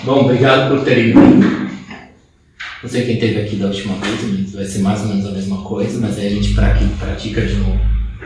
Bom, obrigado por terem vindo. Não sei quem esteve aqui da última vez, vai ser mais ou menos a mesma coisa, mas aí a gente pratica de novo.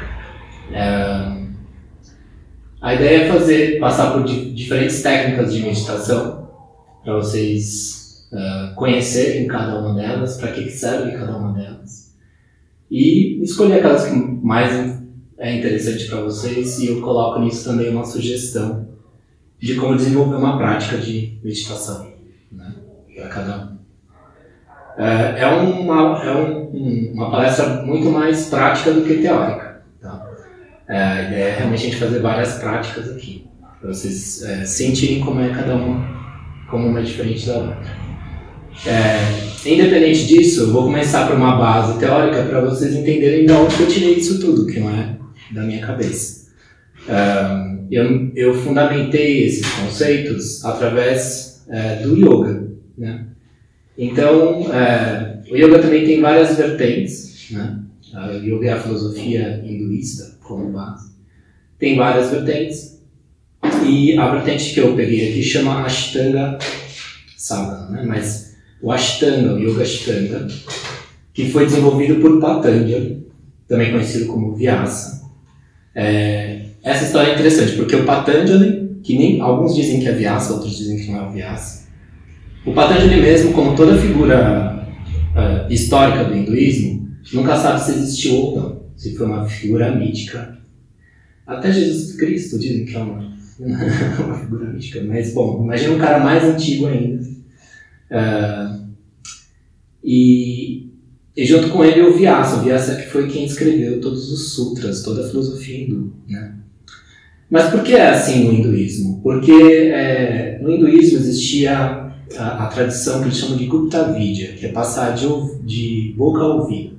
A ideia é passar por diferentes técnicas de meditação, para vocês conhecerem cada uma delas, para que serve cada uma delas, e escolher aquelas que mais é interessante para vocês, e eu coloco nisso também uma sugestão de como desenvolver uma prática de meditação, né, para cada um. É uma palestra muito mais prática do que teórica. Tá? A ideia é realmente a gente fazer várias práticas aqui, para vocês sentirem como é cada uma é diferente da outra. Independente disso, eu vou começar por uma base teórica para vocês entenderem de onde eu tirei isso tudo, que não é da minha cabeça. Eu fundamentei esses conceitos através do yoga, né? Então, o yoga também tem várias vertentes, né? O yoga é a filosofia hinduísta como base. Tem várias vertentes, e a vertente que eu peguei aqui chama Ashtanga Sadhana, né? Mas o Ashtanga, o Yoga Ashtanga, que foi desenvolvido por Patanjali, também conhecido como Vyasa. Essa história é interessante, porque o Patanjali, que nem alguns dizem que é Vyasa, outros dizem que não é o Vyasa. O Patanjali mesmo, como toda figura histórica do hinduísmo, nunca sabe se existiu ou não, se foi uma figura mítica. Até Jesus Cristo dizem que é uma figura mítica, mas bom, imagina um cara mais antigo ainda. E junto com ele o Vyasa que foi quem escreveu todos os sutras, toda a filosofia hindu, né? Mas por que é assim no hinduísmo? Porque no hinduísmo existia a tradição que eles chamam de Gupta Vidya, que é passar de boca a ouvido.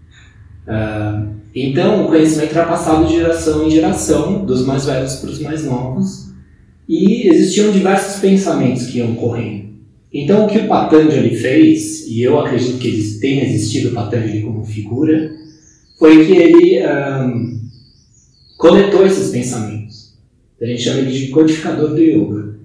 Então o conhecimento era passado de geração em geração, dos mais velhos para os mais novos, e existiam diversos pensamentos que iam correndo. Então o que o Patanjali fez, e eu acredito que tenha existido o Patanjali como figura, foi que ele coletou esses pensamentos. A gente chama ele de codificador do yoga.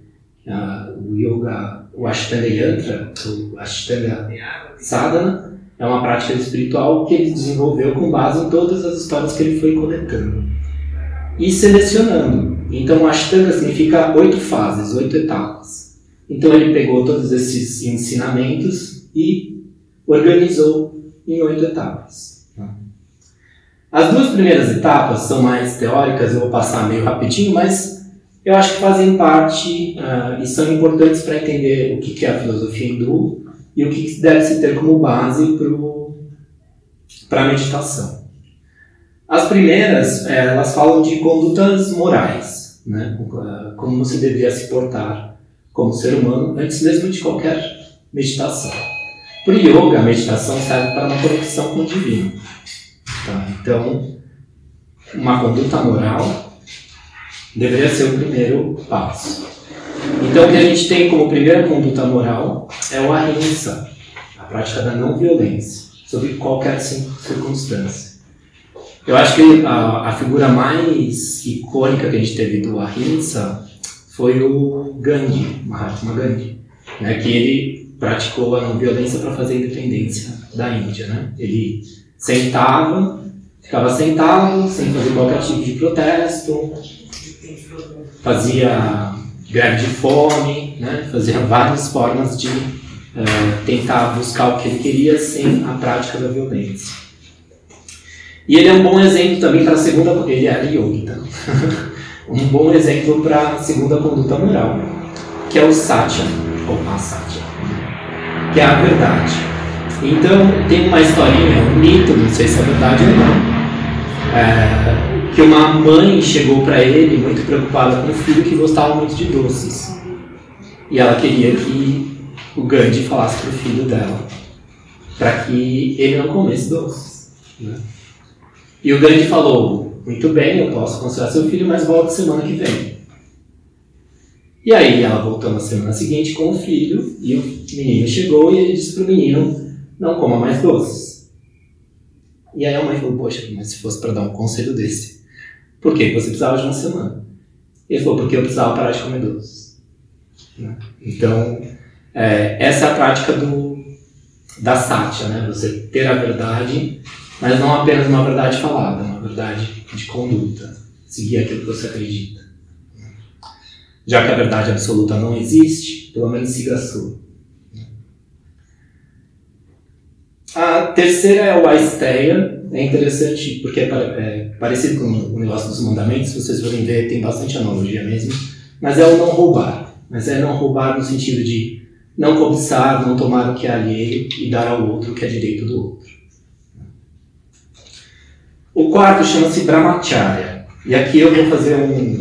O Ashtanga Yantra, o Ashtanga Sadhana, é uma prática espiritual que ele desenvolveu com base em todas as histórias que ele foi coletando e selecionando. Então, Ashtanga significa 8 fases, 8 etapas. Então, ele pegou todos esses ensinamentos e organizou em 8 etapas. As 2 primeiras etapas são mais teóricas, eu vou passar meio rapidinho, mas eu acho que fazem parte e são importantes para entender o que é a filosofia hindu e o que deve se ter como base para a meditação. As primeiras, elas falam de condutas morais, né? Como você deveria se portar como ser humano antes mesmo de qualquer meditação. Para o yoga, a meditação serve para uma conexão com o divino. Tá? Então, uma conduta moral deveria ser o primeiro passo. Então, o que a gente tem como primeira conduta moral é o ahimsa, a prática da não violência, sob qualquer circunstância. Eu acho que a figura mais icônica que a gente teve do ahimsa foi o Gandhi, Mahatma Gandhi, né, que ele praticou a não violência para fazer a independência da Índia, né? Ele ficava sentado, sem fazer qualquer tipo de protesto, fazia greve de fome, né? Fazia várias formas de tentar buscar o que ele queria sem a prática da violência. E ele é um bom exemplo também para a segunda... Ele era yogi, então. Um bom exemplo para a segunda conduta moral, que é o satya, ou asatya, que é a verdade. Então, tem uma historinha, um mito, não sei se é verdade ou não, que uma mãe chegou para ele muito preocupada com o filho que gostava muito de doces. E ela queria que o Gandhi falasse para o filho dela, para que ele não comesse doces, né? E o Gandhi falou: muito bem, eu posso considerar seu filho, mas volto semana que vem. E aí ela voltou na semana seguinte com o filho, e o menino chegou e ele disse para o menino: não coma mais doces. E aí a mãe falou: poxa, mas se fosse para dar um conselho desse, por que você precisava de uma semana? Ele falou: porque eu precisava parar de comer doces. né? Então, essa é a prática da Satya, né? Você ter a verdade, mas não apenas uma verdade falada, uma verdade de conduta, seguir aquilo que você acredita. Já que a verdade absoluta não existe, pelo menos siga a sua. A terceira é o Aisteia. É interessante porque é parecido com o negócio dos mandamentos, se vocês forem ver, tem bastante analogia mesmo, mas é o não roubar. Mas é não roubar no sentido de não cobiçar, não tomar o que é alheio e dar ao outro o que é direito do outro. O quarto chama-se Brahmacharya. E aqui eu vou fazer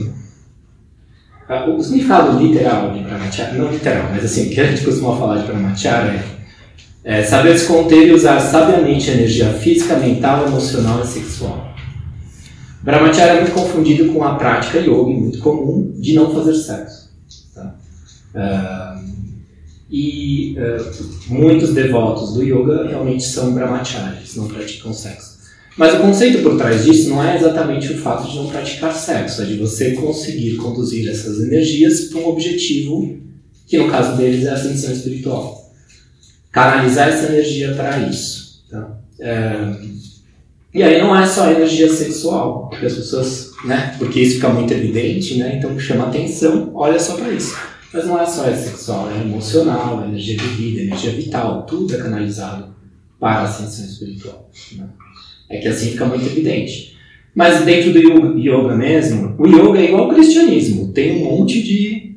o significado literal de Brahmacharya, não literal, mas assim, o que a gente costuma falar de Brahmacharya é saber se conter e usar sabiamente a energia física, mental, emocional e sexual. Brahmacharya é muito confundido com a prática yoga, muito comum, de não fazer sexo. Tá? Muitos devotos do yoga realmente são brahmacharis, não praticam sexo. Mas o conceito por trás disso não é exatamente o fato de não praticar sexo, é de você conseguir conduzir essas energias para um objetivo, que no caso deles é a ascensão espiritual. Canalizar essa energia para isso. Tá? E aí não é só energia sexual, porque as pessoas, né, porque isso fica muito evidente, né, então chama atenção, olha só para isso. Mas não é só sexual, é emocional, é energia de vida, energia vital, tudo é canalizado para a ascensão espiritual. Né? É que assim fica muito evidente. Mas dentro do yoga mesmo, o yoga é igual ao cristianismo, tem um monte de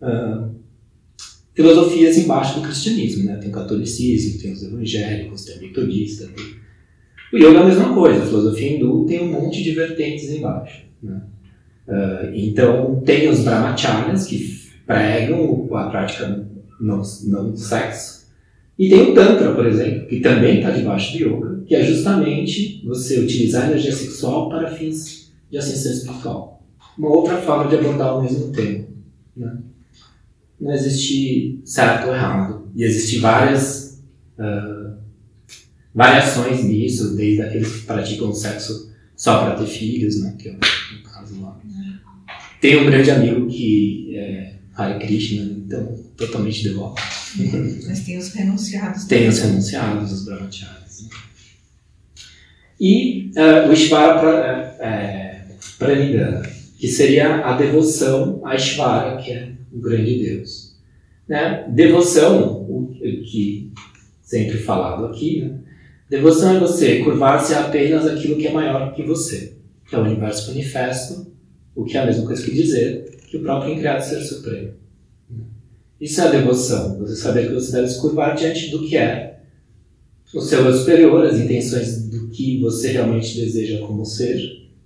filosofias embaixo do cristianismo, né? Tem o catolicismo, tem os evangélicos, tem o metodista. O yoga é a mesma coisa, a filosofia hindu tem um monte de vertentes embaixo. Né? Então, tem os brahmacharyas, que pregam a prática não do sexo, e tem o tantra, por exemplo, que também está debaixo do yoga, que é justamente você utilizar a energia sexual para fins de ascensão espiritual. Uma outra forma de abordar o mesmo tema. Né? Não existe certo ou errado. E existem várias variações nisso, desde aqueles que praticam sexo só para ter filhos, né, que é o caso lá. Tem um grande amigo que é Hare Krishna, então totalmente devoto. Mas tem os renunciados. Tem os renunciados, os brahmacharis. Né? E o Ishvara Pranidhana, que seria a devoção a Ishvara, que é o grande Deus. Né? Devoção, o que sempre falado aqui, né? Devoção é você curvar-se apenas aquilo que é maior que você, que é o universo manifesto, o que é a mesma coisa que dizer que o próprio incriado Ser Supremo. Isso é a devoção, você saber que você deve se curvar diante do que é o seu eu superior, as intenções do que você realmente deseja como ser,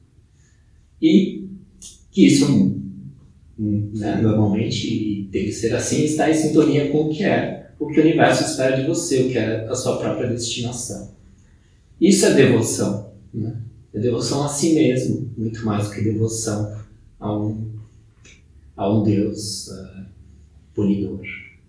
e que isso, né, normalmente tem que ser assim, está em sintonia com o que é, o que o universo espera de você, o que é a sua própria destinação. Isso é devoção, né? É devoção a si mesmo, muito mais do que devoção a um Deus punidor.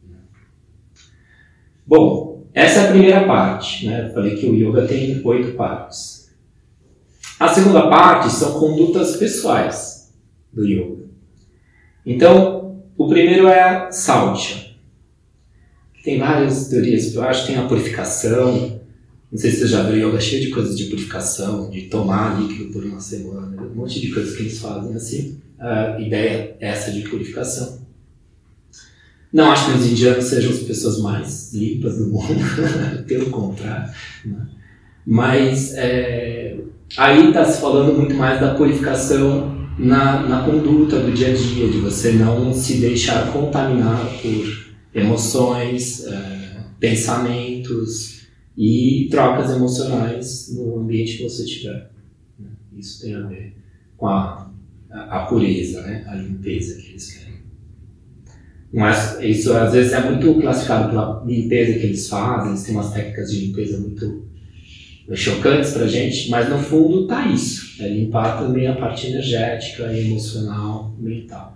Bom, essa é a primeira parte, né? Eu falei que o yoga tem 8 partes. A segunda parte são condutas pessoais do yoga. Então, o primeiro é a Saucha. Tem várias teorias, eu acho que tem a purificação. Não sei se você já viu, yoga cheio de coisas de purificação, de tomar líquido por uma semana, um monte de coisas que eles fazem assim. A ideia é essa de purificação. Não acho que os indianos sejam as pessoas mais limpas do mundo, pelo contrário. Né? Mas aí está se falando muito mais da purificação na conduta do dia a dia, de você não se deixar contaminar por emoções, pensamentos e trocas emocionais no ambiente que você estiver. Isso tem a ver com a pureza, né? A limpeza que eles querem. Mas isso às vezes é muito classificado pela limpeza que eles fazem, eles têm umas técnicas de limpeza muito chocantes pra gente, mas no fundo tá isso, é limpar também a parte energética, emocional, mental.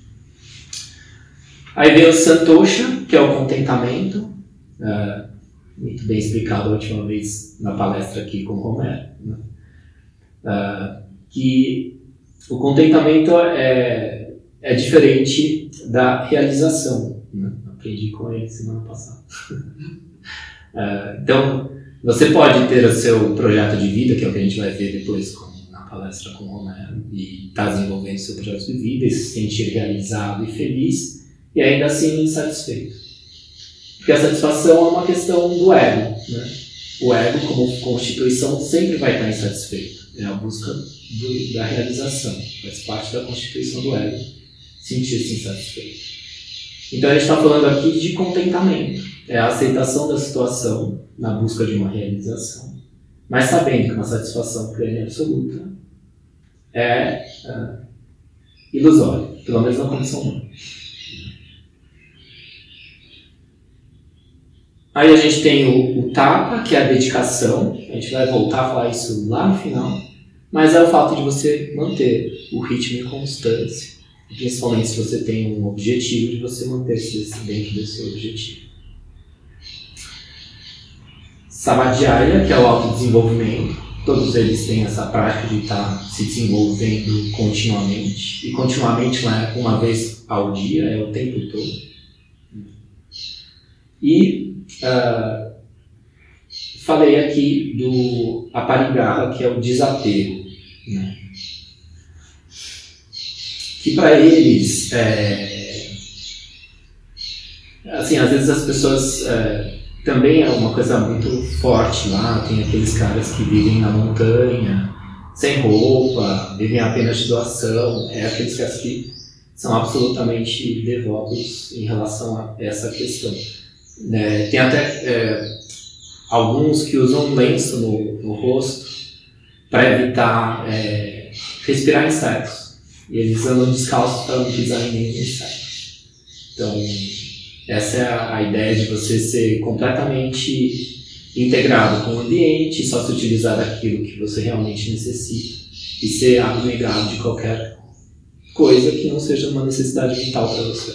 Aí vem o Santosha, que é o contentamento, muito bem explicado a última vez na palestra aqui com o Romero, né? Que o contentamento é diferente da realização. aprendi com ele semana passada. Então, você pode ter o seu projeto de vida, que é o que a gente vai ver depois na palestra com o Romero, e estar desenvolvendo seu projeto de vida e se sentir realizado e feliz, e ainda assim insatisfeito. Porque a satisfação é uma questão do ego, né? O ego, como constituição, sempre vai estar insatisfeito. É a busca da realização. Faz parte da constituição do ego sentir-se insatisfeito. Então a gente está falando aqui de contentamento. É a aceitação da situação na busca de uma realização. Mas sabendo que uma satisfação plena e absoluta é ilusória, pelo menos na condição humana. Aí a gente tem o tapa, que é a dedicação. A gente vai voltar a falar isso lá no final. Mas é o fato de você manter o ritmo e constância. Principalmente se você tem um objetivo, de você manter-se dentro desse objetivo. Samadhyaya, que é o autodesenvolvimento. Todos eles têm essa prática de estar se desenvolvendo continuamente. E continuamente não é uma vez ao dia, é o tempo todo. E falei aqui do aparigraha, que é o desapego, né? Que para eles, assim, às vezes as pessoas, também é uma coisa muito forte lá, tem aqueles caras que vivem na montanha, sem roupa, vivem apenas de doação, aqueles caras que são absolutamente devotos em relação a essa questão. Tem até alguns que usam lenço no rosto para evitar respirar insetos. E eles andam descalços para não pisar em nenhum inseto. Então, essa é a ideia de você ser completamente integrado com o ambiente, só se utilizar daquilo que você realmente necessita e ser abnegado de qualquer coisa que não seja uma necessidade vital para você.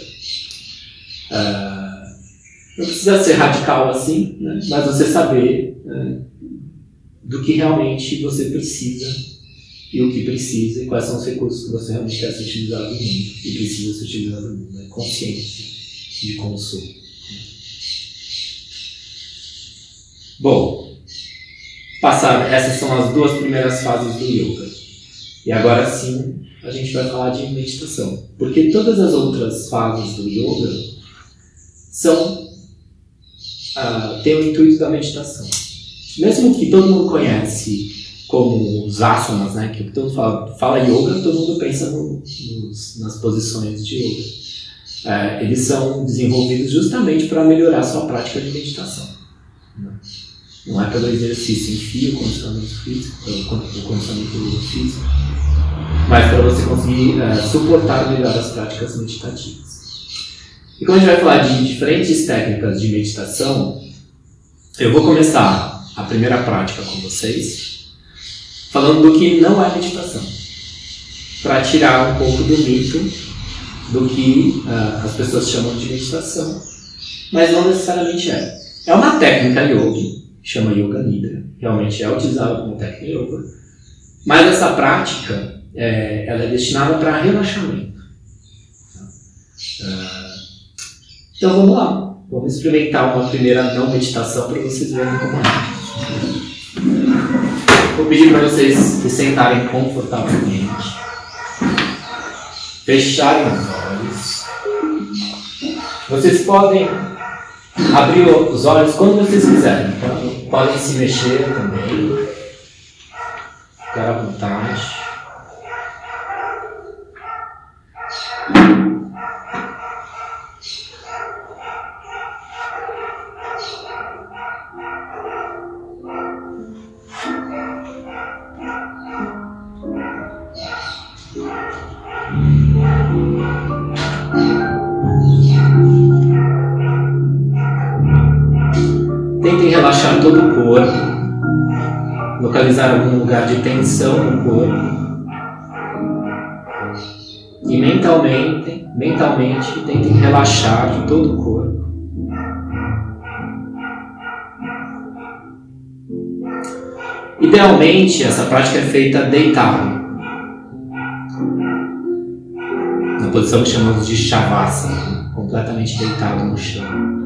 Não precisa ser radical assim, né? Mas você saber do que realmente você precisa e o que precisa e quais são os recursos que você realmente quer se utilizar no mundo e precisa se utilizar no mundo. É consciência de consumo. Bom, essas são as duas primeiras fases do yoga. E agora sim a gente vai falar de meditação. Porque todas as outras fases do yoga tem o intuito da meditação. Mesmo que todo mundo conhece como os asanas, né, que todo mundo fala yoga, todo mundo pensa nas posições de yoga. Eles são desenvolvidos justamente para melhorar a sua prática de meditação. Não é pelo exercício em si, o condicionamento físico, mas para você conseguir suportar melhor as práticas meditativas. E quando a gente vai falar de diferentes técnicas de meditação, eu vou começar a primeira prática com vocês, falando do que não é meditação, para tirar um pouco do mito do que as pessoas chamam de meditação, mas não necessariamente é. É uma técnica yoga, chama Yoga Nidra, realmente é utilizada como técnica yoga, mas essa prática ela é destinada para relaxamento. Então vamos lá, vamos experimentar uma primeira não meditação para vocês verem como é. Vou pedir para vocês se sentarem confortavelmente, fecharem os olhos. Vocês podem abrir os olhos quando vocês quiserem, então podem se mexer também, ficar à vontade. Tentem relaxar todo o corpo, localizar algum lugar de tensão no corpo e mentalmente tentem relaxar de todo o corpo. Idealmente, essa prática é feita deitado, na posição que chamamos de Shavasana, completamente completamente deitado no chão.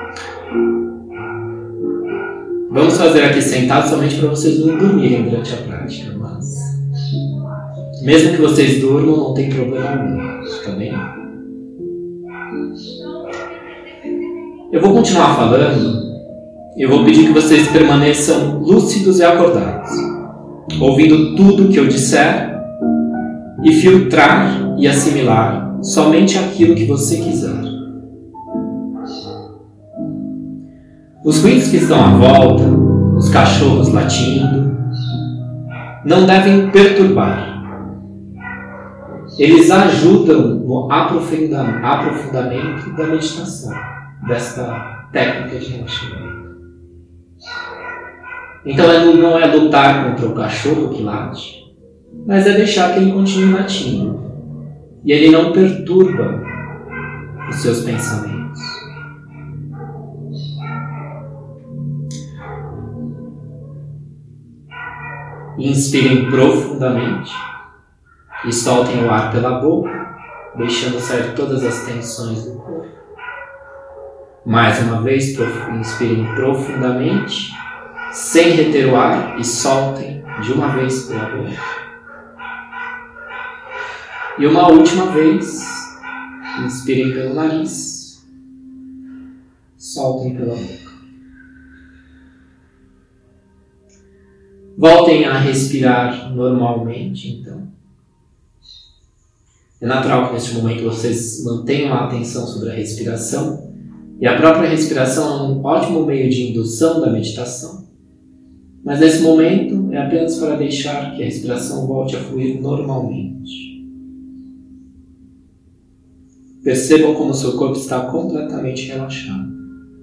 Vamos fazer aqui sentado somente para vocês não dormirem durante a prática, mas mesmo que vocês durmam, não tem problema algum, tá bem? Eu vou continuar falando e eu vou pedir que vocês permaneçam lúcidos e acordados, ouvindo tudo que eu disser e filtrar e assimilar somente aquilo que você quiser. Os ruídos que estão à volta, os cachorros latindo, não devem perturbar. Eles ajudam no aprofundamento da meditação, desta técnica de relaxamento. Então não é lutar contra o cachorro que late, mas é deixar que ele continue latindo. E ele não perturba os seus pensamentos. Inspirem profundamente e soltem o ar pela boca, deixando sair todas as tensões do corpo. Mais uma vez, inspirem profundamente, sem reter o ar, e soltem de uma vez pela boca. E uma última vez, inspirem pelo nariz, soltem pela boca. Voltem a respirar normalmente, então. É natural que neste momento vocês mantenham a atenção sobre a respiração, e a própria respiração é um ótimo meio de indução da meditação. Mas nesse momento é apenas para deixar que a respiração volte a fluir normalmente. Percebam como o seu corpo está completamente relaxado.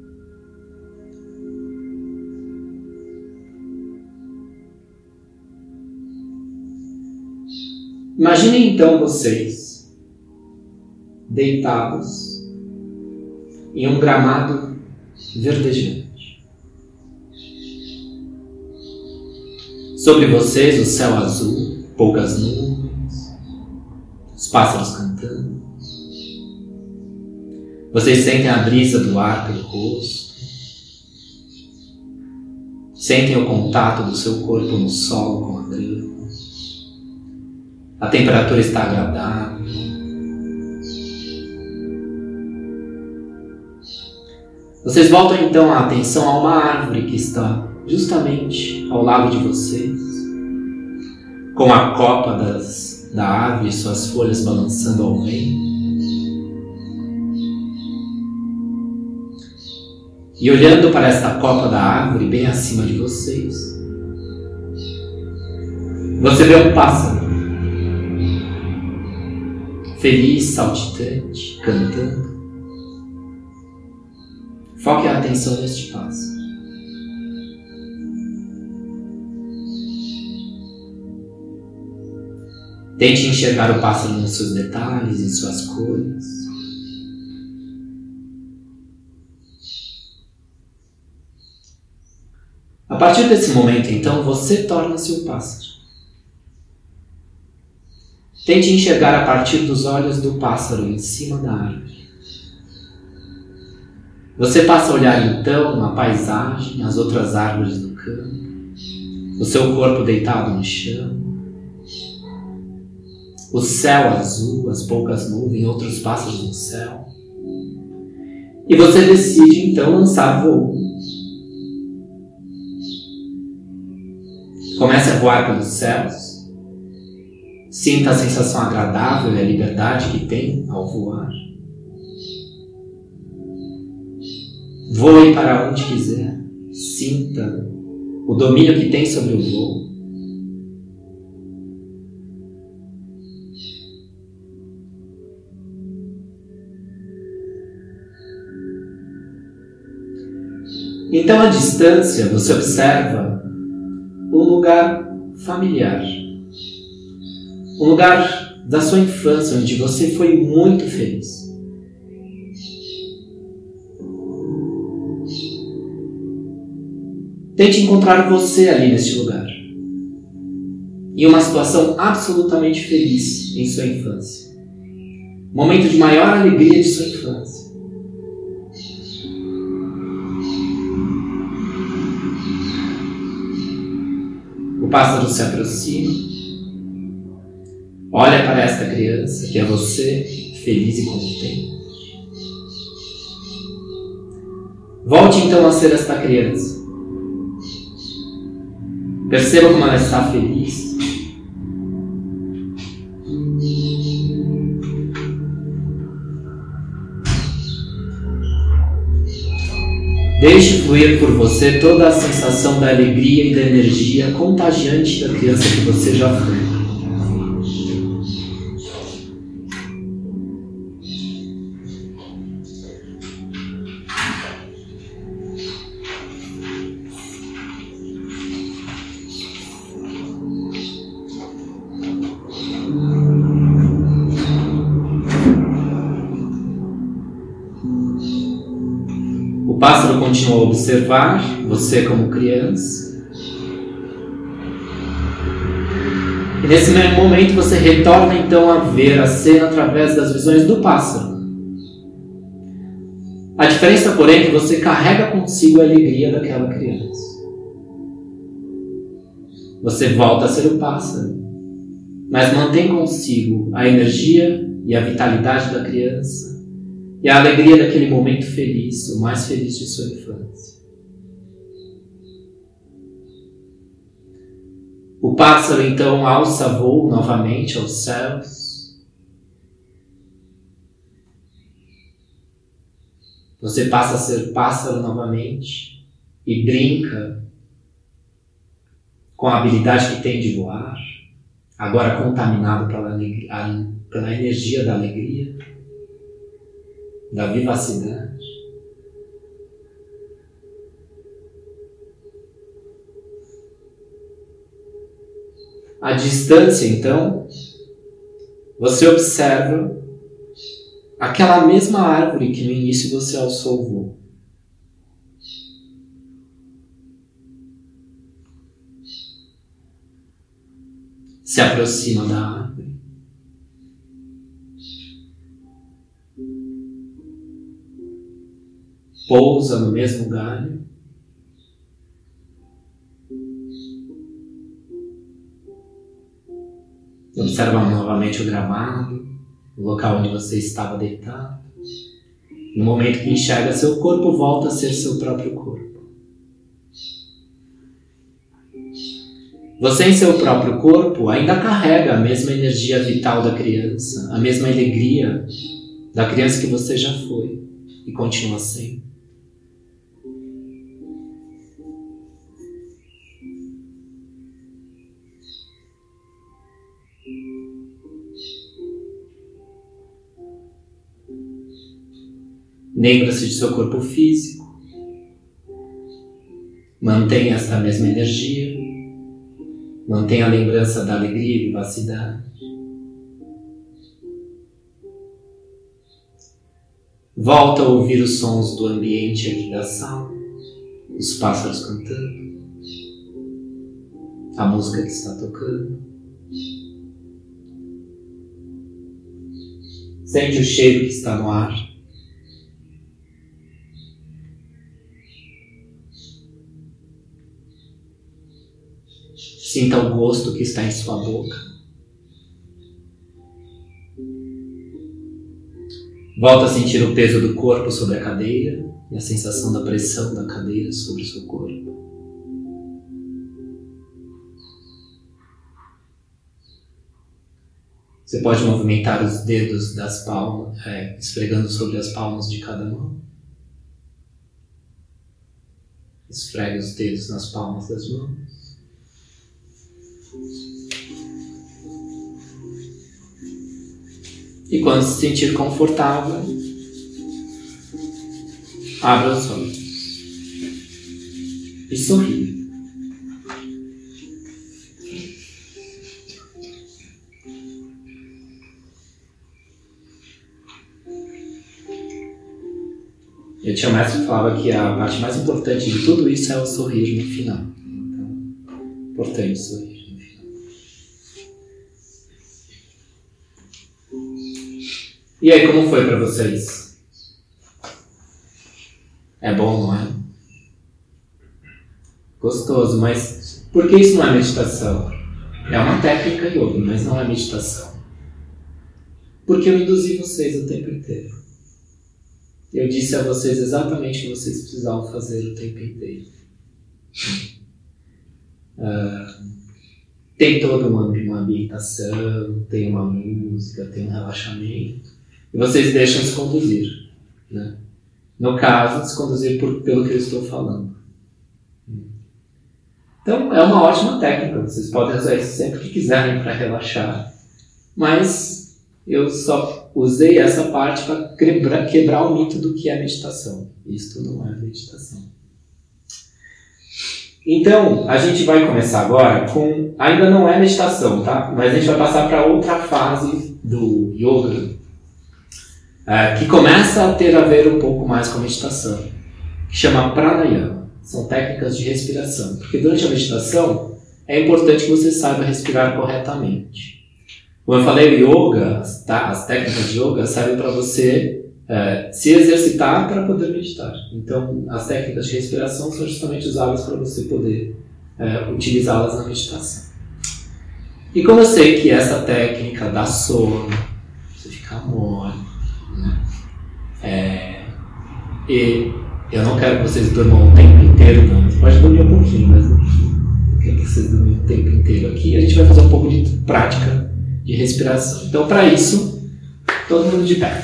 Imaginem então vocês deitados em um gramado verdejante. Sobre vocês o céu azul, poucas nuvens, os pássaros cantando. Vocês sentem a brisa do ar pelo rosto. Sentem o contato do seu corpo no solo com a grama. A temperatura está agradável. Vocês voltam então a atenção a uma árvore que está justamente ao lado de vocês, com a copa da árvore e suas folhas balançando ao vento. E olhando para esta copa da árvore bem acima de vocês, você vê um pássaro feliz, saltitante, cantando. Foque a atenção neste pássaro. Tente enxergar o pássaro nos seus detalhes, em suas cores. A partir desse momento, então, você torna-se um pássaro. Tente enxergar a partir dos olhos do pássaro em cima da árvore. Você passa a olhar então a paisagem, as outras árvores do campo, o seu corpo deitado no chão, o céu azul, as poucas nuvens, outros pássaros no céu. E você decide então lançar voo. Comece a voar pelos céus. Sinta a sensação agradável e a liberdade que tem ao voar. Voe para onde quiser. Sinta o domínio que tem sobre o voo. Então, à distância, você observa um lugar familiar. Um lugar da sua infância onde você foi muito feliz. Tente encontrar você ali neste lugar. Em uma situação absolutamente feliz em sua infância. Momento de maior alegria de sua infância. O pássaro se aproxima, olha para esta criança, que é você, feliz e contente. Volte então a ser esta criança. Perceba como ela está feliz. Deixe fluir por você toda a sensação da alegria e da energia contagiante da criança que você já foi. O pássaro continua a observar você como criança. E nesse momento você retorna então a ver a cena através das visões do pássaro. A diferença, porém, é que você carrega consigo a alegria daquela criança. Você volta a ser o pássaro, mas mantém consigo a energia e a vitalidade da criança e a alegria daquele momento feliz, o mais feliz de sua infância. O pássaro então alça voo novamente aos céus. Você passa a ser pássaro novamente e brinca com a habilidade que tem de voar, agora contaminado pela energia da alegria, da vivacidade. À distância, então, você observa aquela mesma árvore que no início você alçou o voo. Se aproxima da árvore. Pousa no mesmo galho. Observa novamente o gramado, o local onde você estava deitado. No momento que enxerga seu corpo, volta a ser seu próprio corpo. Você em seu próprio corpo ainda carrega a mesma energia vital da criança, a mesma alegria da criança que você já foi e continua sendo. Lembra-se de seu corpo físico. Mantenha esta mesma energia. Mantenha a lembrança da alegria e vivacidade. Volta a ouvir os sons do ambiente aqui da sala. Os pássaros cantando. A música que está tocando. Sente o cheiro que está no ar. Sinta o gosto que está em sua boca. Volta a sentir o peso do corpo sobre a cadeira e a sensação da pressão da cadeira sobre o seu corpo. Você pode movimentar os dedos das palmas, esfregando sobre as palmas de cada mão. Esfregue os dedos nas palmas das mãos. E quando se sentir confortável, abra os olhos e sorria. Eu tinha mestre que falava que a parte mais importante de tudo isso é o sorrir no final. Então, importante sorrir. E aí, como foi para vocês? É bom, não é? Gostoso, mas Por que isso não é meditação? É uma técnica yoga, mas não é meditação. Porque eu induzi vocês o tempo inteiro. Eu disse a vocês exatamente o que vocês precisavam fazer o tempo inteiro. Tem toda uma ambientação, tem uma música, tem um relaxamento. E vocês deixam se conduzir. Né? No caso, se conduzir pelo que eu estou falando. Então, é uma ótima técnica. Vocês podem usar isso sempre que quiserem para relaxar. Mas eu só usei essa parte para quebrar o mito do que é meditação. Isto não é meditação. Então, a gente vai começar agora com... Ainda não é meditação, tá? Mas a gente vai passar para outra fase do yoga, que começa a ter a ver um pouco mais com a meditação, que chama pranayama. São técnicas de respiração. Porque durante a meditação, é importante que você saiba respirar corretamente. Como eu falei, o yoga, as técnicas de yoga servem para você se exercitar para poder meditar. Então, as técnicas de respiração são justamente usadas para você poder utilizá-las na meditação. E como eu sei que essa técnica dá sono, você fica mole, né? E eu não quero que vocês durmam o tempo inteiro, não. Você pode dormir um pouquinho, mas não quero que vocês dormam o tempo inteiro aqui. A gente vai fazer um pouco de prática de respiração. Então, para isso, todo mundo de pé.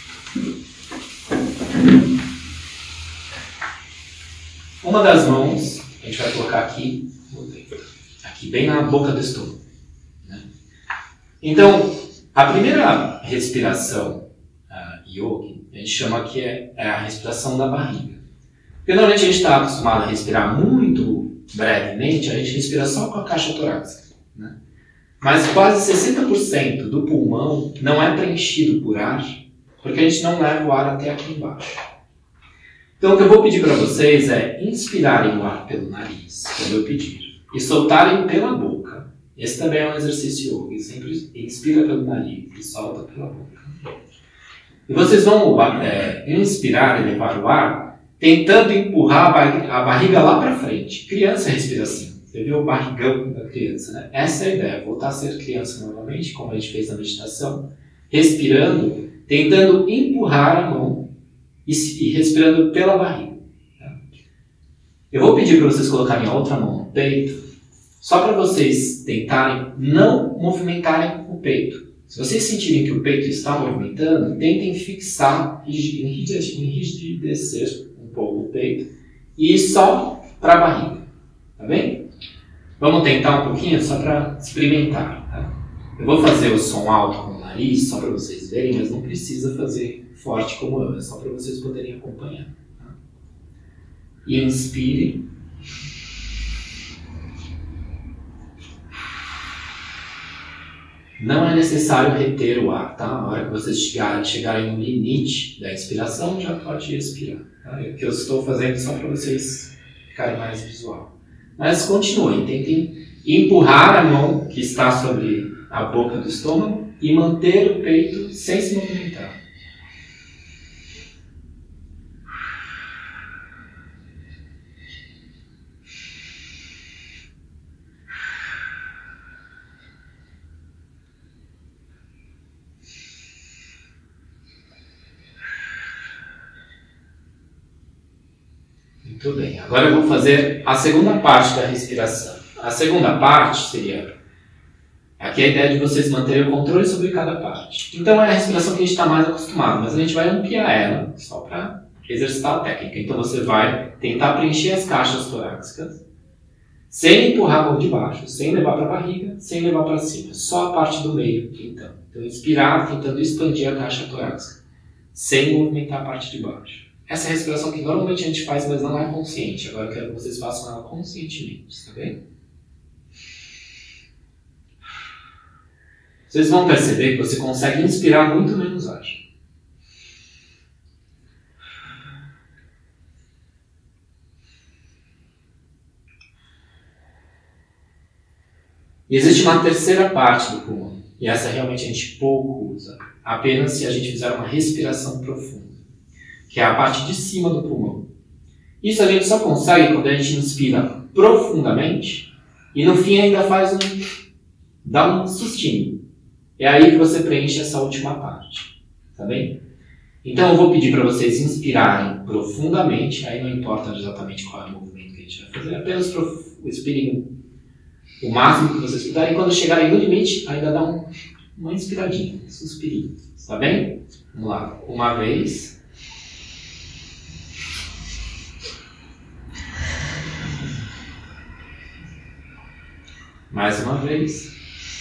Uma das mãos, a gente vai colocar aqui bem na boca do estômago. Né? Então, a primeira respiração yogi, a gente chama que é a respiração da barriga. Porque normalmente a gente está acostumado a respirar muito brevemente, a gente respira só com a caixa torácica. Né? Mas quase 60% do pulmão não é preenchido por ar, porque a gente não leva o ar até aqui embaixo. Então o que eu vou pedir para vocês é inspirarem o ar pelo nariz, quando eu pedir, e soltarem pela boca. Esse também é um exercício yoga, sempre inspira pelo nariz e solta pela boca. E vocês vão inspirar e levar o ar, tentando empurrar a barriga lá para frente. Criança respira assim. Você vê o barrigão da criança, né? Essa é a ideia, voltar a ser criança novamente, como a gente fez na meditação, respirando, tentando empurrar a mão e respirando pela barriga. Tá? Eu vou pedir para vocês colocarem a outra mão no peito, só para vocês tentarem não movimentarem o peito. Se vocês sentirem que o peito está movimentando, tentem fixar, enrijecer um pouco o peito e ir só para a barriga. Tá bem? Vamos tentar um pouquinho só para experimentar. Tá? Eu vou fazer o som alto com o nariz só para vocês verem, mas não precisa fazer forte como eu, é só para vocês poderem acompanhar. Tá? Inspire. Não é necessário reter o ar, tá? Na hora que vocês chegarem no limite da inspiração, já pode expirar. Tá? O que eu estou fazendo só para vocês ficarem mais visual. Mas continuem, tentem empurrar a mão que está sobre a boca do estômago e manter o peito sem se movimentar. Muito bem, agora eu vou fazer a segunda parte da respiração. A segunda parte seria... Aqui é a ideia de vocês manterem o controle sobre cada parte. Então é a respiração que a gente está mais acostumado, mas a gente vai ampliar ela só para exercitar a técnica. Então você vai tentar preencher as caixas torácicas sem empurrar a mão de baixo, sem levar para a barriga, sem levar para cima. Só a parte do meio, então. Então inspirar tentando expandir a caixa torácica sem movimentar a parte de baixo. Essa é a respiração que normalmente a gente faz, mas não é consciente. Agora eu quero que vocês façam ela conscientemente, tá bem? Vocês vão perceber que você consegue inspirar muito menos ar. E existe uma terceira parte do pulmão. E essa realmente a gente pouco usa. Apenas se a gente fizer uma respiração profunda. Que é a parte de cima do pulmão. Isso a gente só consegue quando a gente inspira profundamente E no fim ainda dá um sustinho. É aí que você preenche essa última parte. Tá bem? Então eu vou pedir para vocês inspirarem profundamente, aí não importa exatamente qual é o movimento que a gente vai fazer, apenas inspirem o máximo que vocês puderem, e quando chegarem no limite, ainda dá uma inspiradinha, um suspirinho. Tá bem? Vamos lá. Uma vez. Mais uma vez.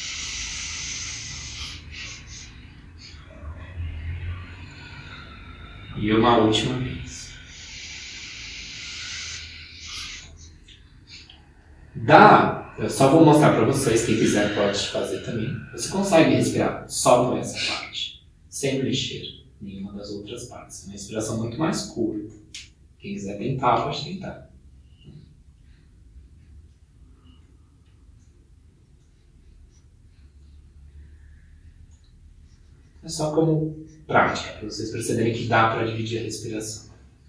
E uma última vez. Eu só vou mostrar para vocês, quem quiser pode fazer também. Você consegue respirar só por essa parte, sem mexer nenhuma das outras partes. É uma respiração muito mais curta. Quem quiser tentar, pode tentar. É só como prática, para vocês perceberem que dá para dividir a respiração.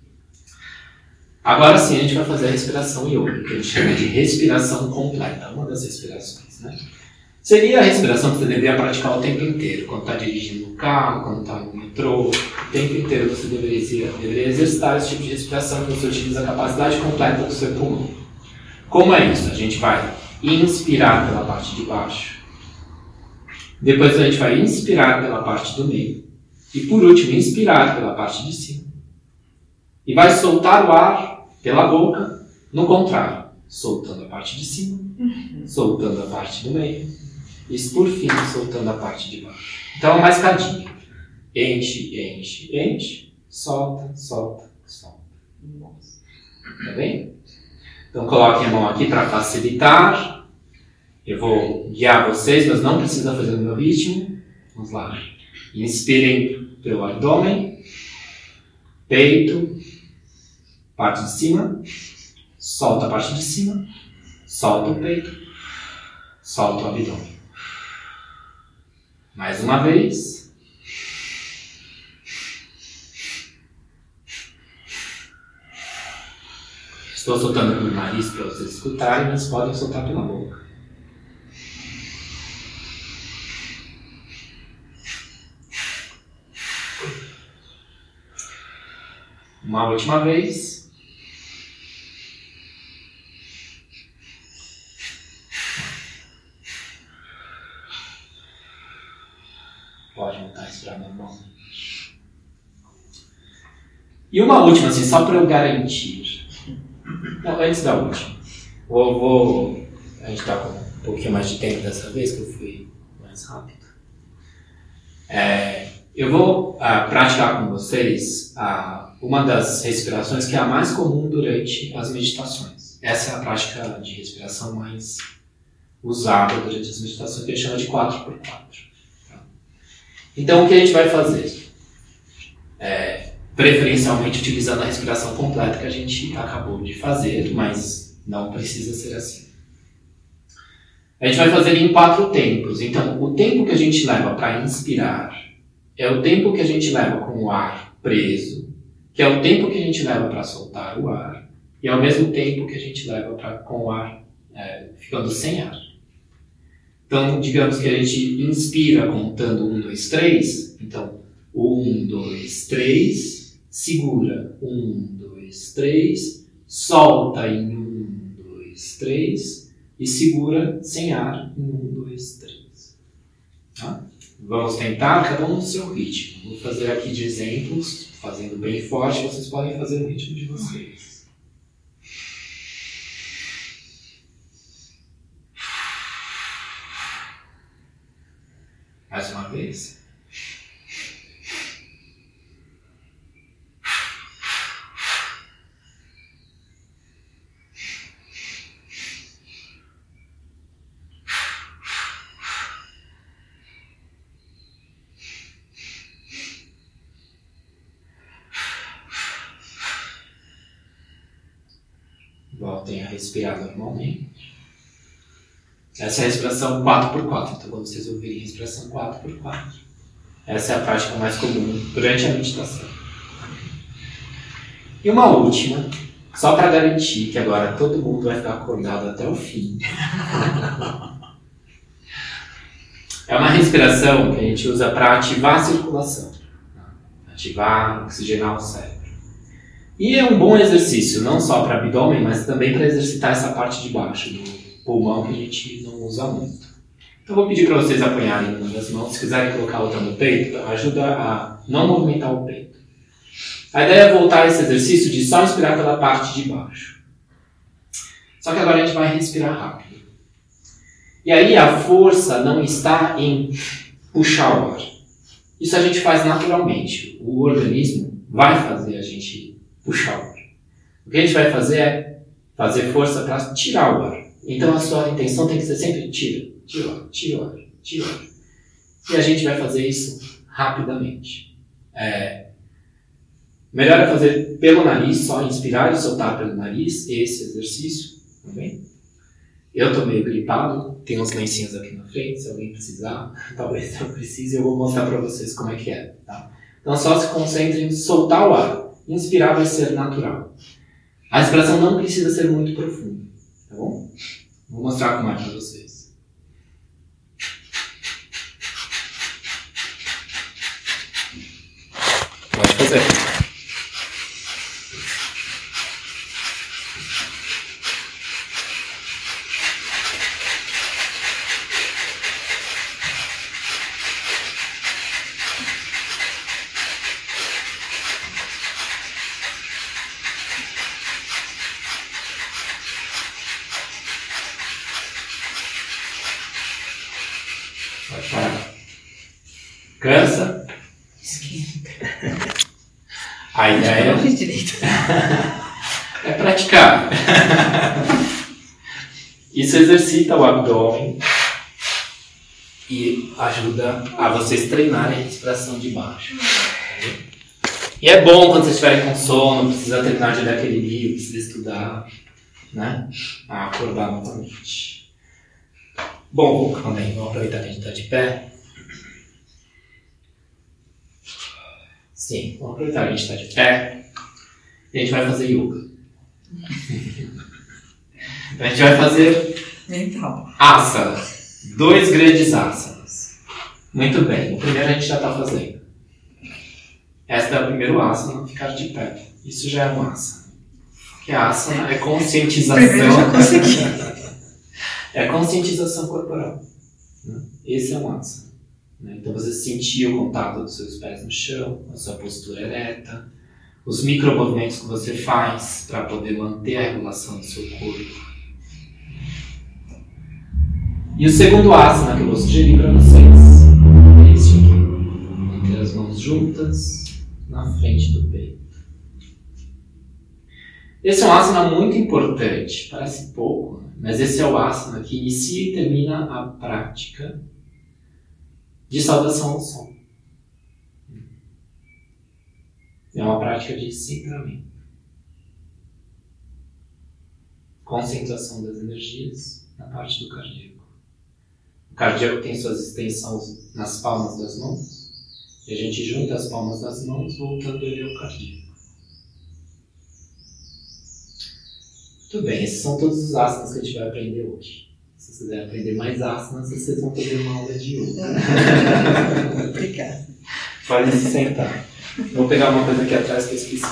Agora sim, a gente vai fazer a respiração yoga, que a gente chama de respiração completa, uma das respirações, né? Seria a respiração que você deveria praticar o tempo inteiro, quando está dirigindo no carro, quando está no metrô, o tempo inteiro você deveria exercitar esse tipo de respiração, que você utiliza a capacidade completa do seu pulmão. Como é isso? A gente vai inspirar pela parte de baixo, depois a gente vai inspirar pela parte do meio, e por último, inspirar pela parte de cima. E vai soltar o ar pela boca, no contrário, soltando a parte de cima, soltando a parte do meio, e por fim, soltando a parte de baixo. Então é uma escadinha. Enche, enche, enche, solta, solta, solta. Tá bem? Então coloquem a mão aqui para facilitar. Eu vou guiar vocês, mas não precisa fazer no meu ritmo. Vamos lá. Inspirem pelo abdômen, peito, parte de cima, solta a parte de cima, solta o peito, solta o abdômen. Mais uma vez. Estou soltando pelo nariz para vocês escutarem, mas podem soltar pela boca. Uma última vez. Pode voltar a respirar normalmente. E uma última, assim, só para eu garantir. Não, antes da última. A gente está com um pouquinho mais de tempo dessa vez, que eu fui mais rápido. Eu vou praticar com vocês uma das respirações que é a mais comum durante as meditações. Essa é a prática de respiração mais usada durante as meditações, que a gente chama de 4x4. Então, o que a gente vai fazer? Preferencialmente utilizando a respiração completa que a gente acabou de fazer, mas não precisa ser assim. A gente vai fazer em 4 tempos. Então, o tempo que a gente leva para inspirar é o tempo que a gente leva com o ar preso, que é o tempo que a gente leva para soltar o ar, e é o mesmo tempo que a gente leva com o ar ficando sem ar. Então, digamos que a gente inspira contando 1, 2, 3. Então, 1, 2, 3, segura 1, 2, 3, solta em 1, 2, 3 e segura sem ar em 1, 2, 3. Tá? Vamos tentar, cada um no seu ritmo. Vou fazer aqui de exemplos, fazendo bem forte, vocês podem fazer no ritmo de vocês. Mais uma vez. Voltem a respirar normalmente. Essa é a respiração 4x4. Então, quando vocês ouvirem a respiração 4x4, essa é a prática mais comum durante a meditação. E uma última, só para garantir que agora todo mundo vai ficar acordado até o fim. É uma respiração que a gente usa para ativar a circulação, ativar, oxigenar o cérebro. E é um bom exercício, não só para abdômen, mas também para exercitar essa parte de baixo do pulmão que a gente não usa muito. Então eu vou pedir para vocês apoiarem uma das mãos. Se quiserem colocar a outra no peito, ajuda a não movimentar o peito. A ideia é voltar a esse exercício de só inspirar pela parte de baixo. Só que agora a gente vai respirar rápido. E aí a força não está em puxar o ar. Isso a gente faz naturalmente. O organismo vai fazer a gente puxar o ar. O que a gente vai fazer é fazer força para tirar o ar. Então a sua intenção tem que ser sempre tira o ar. E a gente vai fazer isso rapidamente. Melhor é fazer pelo nariz, só inspirar e soltar pelo nariz, esse exercício, tá bem? Eu estou meio gripado, tem uns lencinhos aqui na frente, se alguém precisar, talvez eu precise, eu vou mostrar para vocês como é que é, tá? Então só se concentrem em soltar o ar, inspirar vai ser natural. A respiração não precisa ser muito profunda, tá bom? Vou mostrar como é para vocês. Pode fazer. Pode parar. Cansa? Esquenta. A ideia Não fiz direito. é praticar. Isso exercita o abdômen e ajuda a vocês treinarem a respiração de baixo. E é bom quando vocês estiverem com sono, precisa terminar de ler aquele livro, precisa estudar, né? A acordar novamente. Bom, vamos aproveitar que a gente está de pé. Sim, vamos aproveitar que a gente está de pé. E a gente vai fazer yoga. A gente vai fazer asana. 2 grandes asanas. Muito bem, o primeiro a gente já está fazendo. Esta é o primeiro asana, ficar de pé. Isso já é um asana. Que a asana é conscientização. Primeiro eu já consegui. É conscientização corporal. Esse é um asana. Então você sentir o contato dos seus pés no chão, a sua postura ereta, os micromovimentos que você faz para poder manter a regulação do seu corpo. E o segundo asana que eu vou sugerir para vocês é esse aqui. Manter as mãos juntas na frente do peito. Esse é um asana muito importante, parece pouco, mas esse é o asana que inicia e termina a prática de saudação ao som. É uma prática de centramento. Concentração das energias na parte do cardíaco. O cardíaco tem suas extensões nas palmas das mãos e a gente junta as palmas das mãos voltando ele ao cardíaco. Muito bem, esses são todos os asanas que a gente vai aprender hoje. Se vocês quiserem aprender mais asanas, vocês vão fazer uma aula de yoga. Obrigada. Pode se sentar. Vou pegar uma coisa aqui atrás que eu esqueci.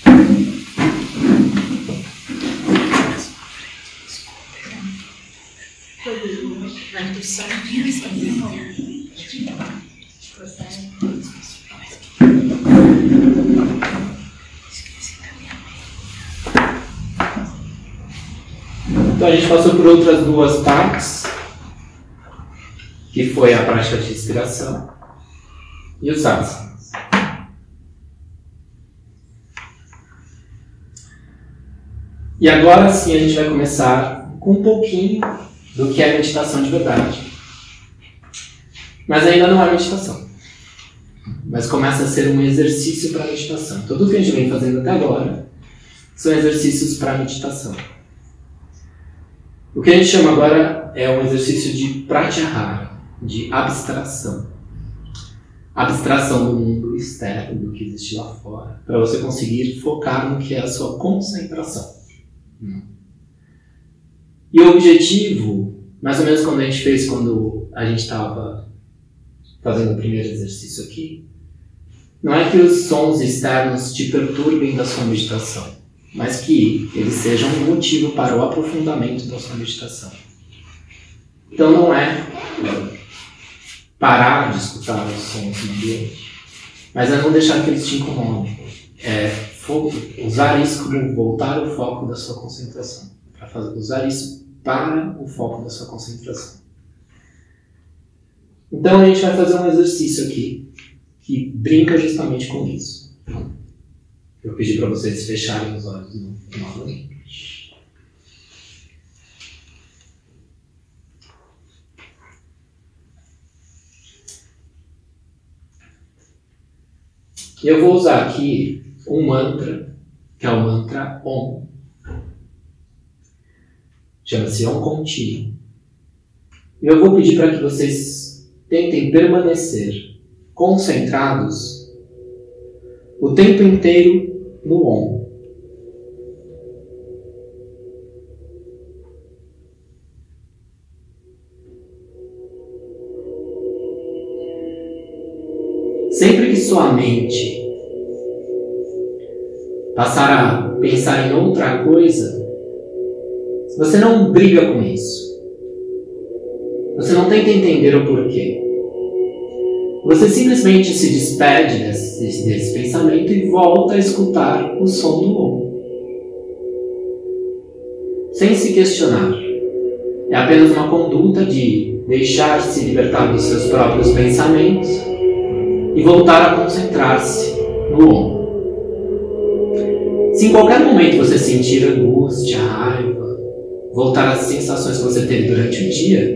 Então a gente passou por outras 2 partes, que foi a prática de respiração e os asanas. E agora sim a gente vai começar com um pouquinho do que é meditação de verdade. Mas ainda não é meditação. Mas começa a ser um exercício para meditação. Tudo que a gente vem fazendo até agora são exercícios para meditação. O que a gente chama agora é um exercício de pratyahara, de abstração. abstração do mundo externo, do que existe lá fora, para você conseguir focar no que é a sua concentração. E o objetivo, mais ou menos como a gente fez quando a gente estava fazendo o primeiro exercício aqui, não é que os sons externos te perturbem da sua meditação, mas que eles sejam um motivo para o aprofundamento da sua meditação. Então não é parar de escutar os sons no ambiente, mas é não deixar que eles te incomodem. É usar isso como voltar o foco da sua concentração. Usar isso para o foco da sua concentração. Então a gente vai fazer um exercício aqui que brinca justamente com isso. Eu pedi para vocês fecharem os olhos novamente. E eu vou usar aqui um mantra, que é o mantra Om. Chama-se Om Contínuo. E eu vou pedir para que vocês tentem permanecer concentrados o tempo inteiro no Om. Sempre que sua mente passar a pensar em outra coisa, você não briga com isso. Você não tenta entender o porquê. Você simplesmente se despede desse pensamento e volta a escutar o som do Om. Sem se questionar. É apenas uma conduta de deixar-se libertar dos seus próprios pensamentos e voltar a concentrar-se no Om. Se em qualquer momento você sentir angústia, raiva, voltar às sensações que você teve durante o dia,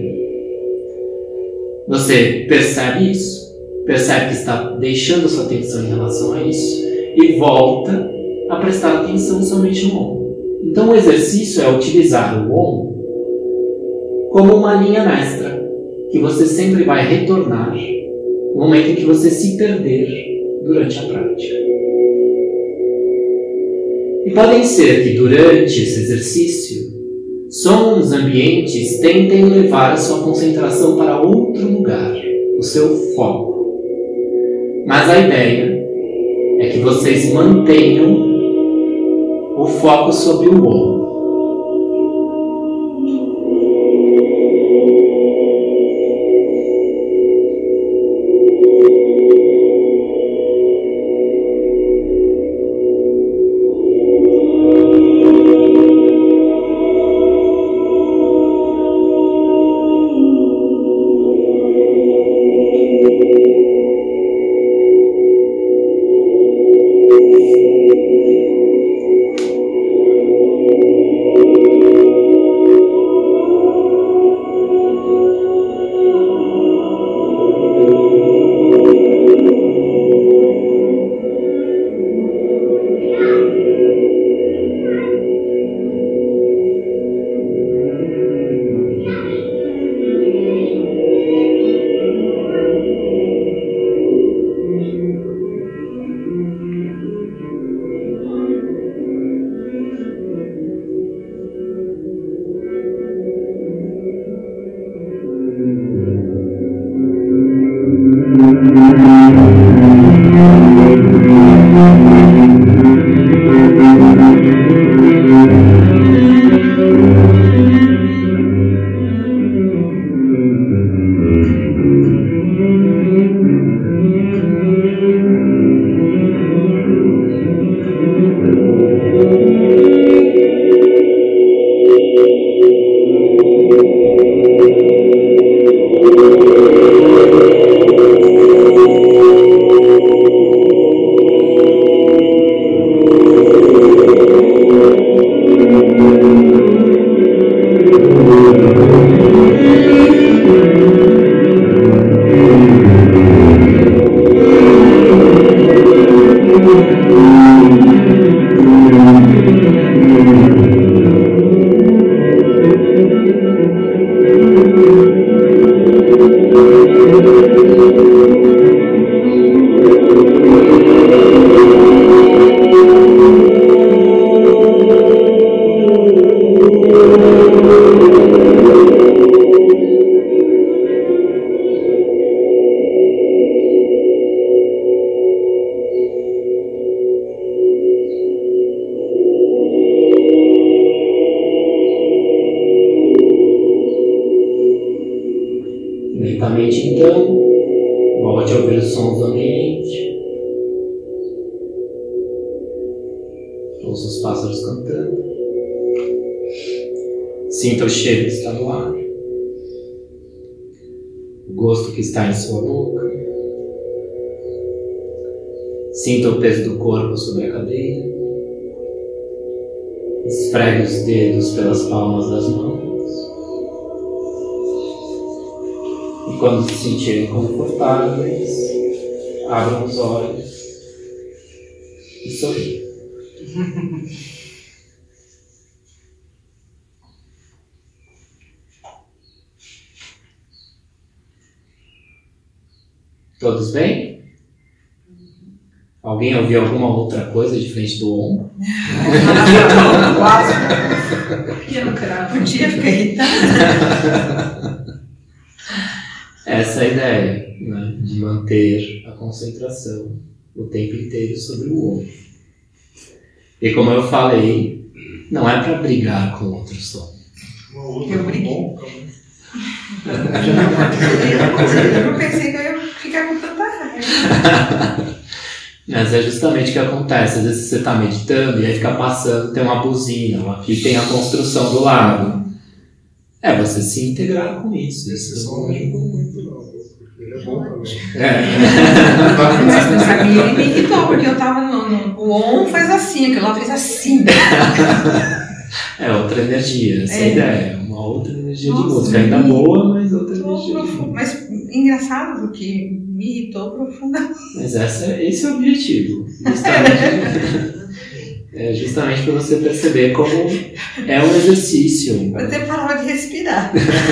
você percebe isso, percebe que está deixando sua atenção em relação a isso e volta a prestar atenção somente no Om. Então o exercício é utilizar o Om como uma linha mestra que você sempre vai retornar no momento em que você se perder durante a prática. E podem ser que durante esse exercício, sons ambientes tentem levar a sua concentração para outro lugar, o seu foco. Mas a ideia é que vocês mantenham o foco sobre o Om. Lentamente, então, volte a ouvir os sons do ambiente. Ouça os pássaros cantando. Sinta o cheiro que está no ar. O gosto que está em sua boca. Sinta o peso do corpo sobre a cadeira. Esfregue os dedos pelas palmas das mãos. E quando se sentirem confortáveis, abram os olhos e sorriam. Todos bem? Alguém ouviu alguma outra coisa diferente do ombro? Quase. Pequeno cravo. Podia ficar irritado. Essa é a ideia, né? De manter a concentração o tempo inteiro sobre o ombro. E como eu falei, não é para brigar com outro som. Eu briguei. Eu não pensei que eu ia ficar com tanta raiva. Mas é justamente o que acontece. Às vezes você está meditando e aí fica passando, tem uma buzina, aqui tem a construção do lado. É você se integrar com isso. Esse som não ajudou muito, não. Ele é bom também. Mas não sabia, ele me irritou, porque eu tava o on faz assim, aquilo lá fez assim. É outra energia, essa é a ideia. Uma outra energia de Nossa, música. Ainda boa, mas outra energia. Mas engraçado, porque me irritou profundamente. Mas esse é o objetivo. Justamente, é justamente para você perceber como é um exercício. Eu até parava de respirar.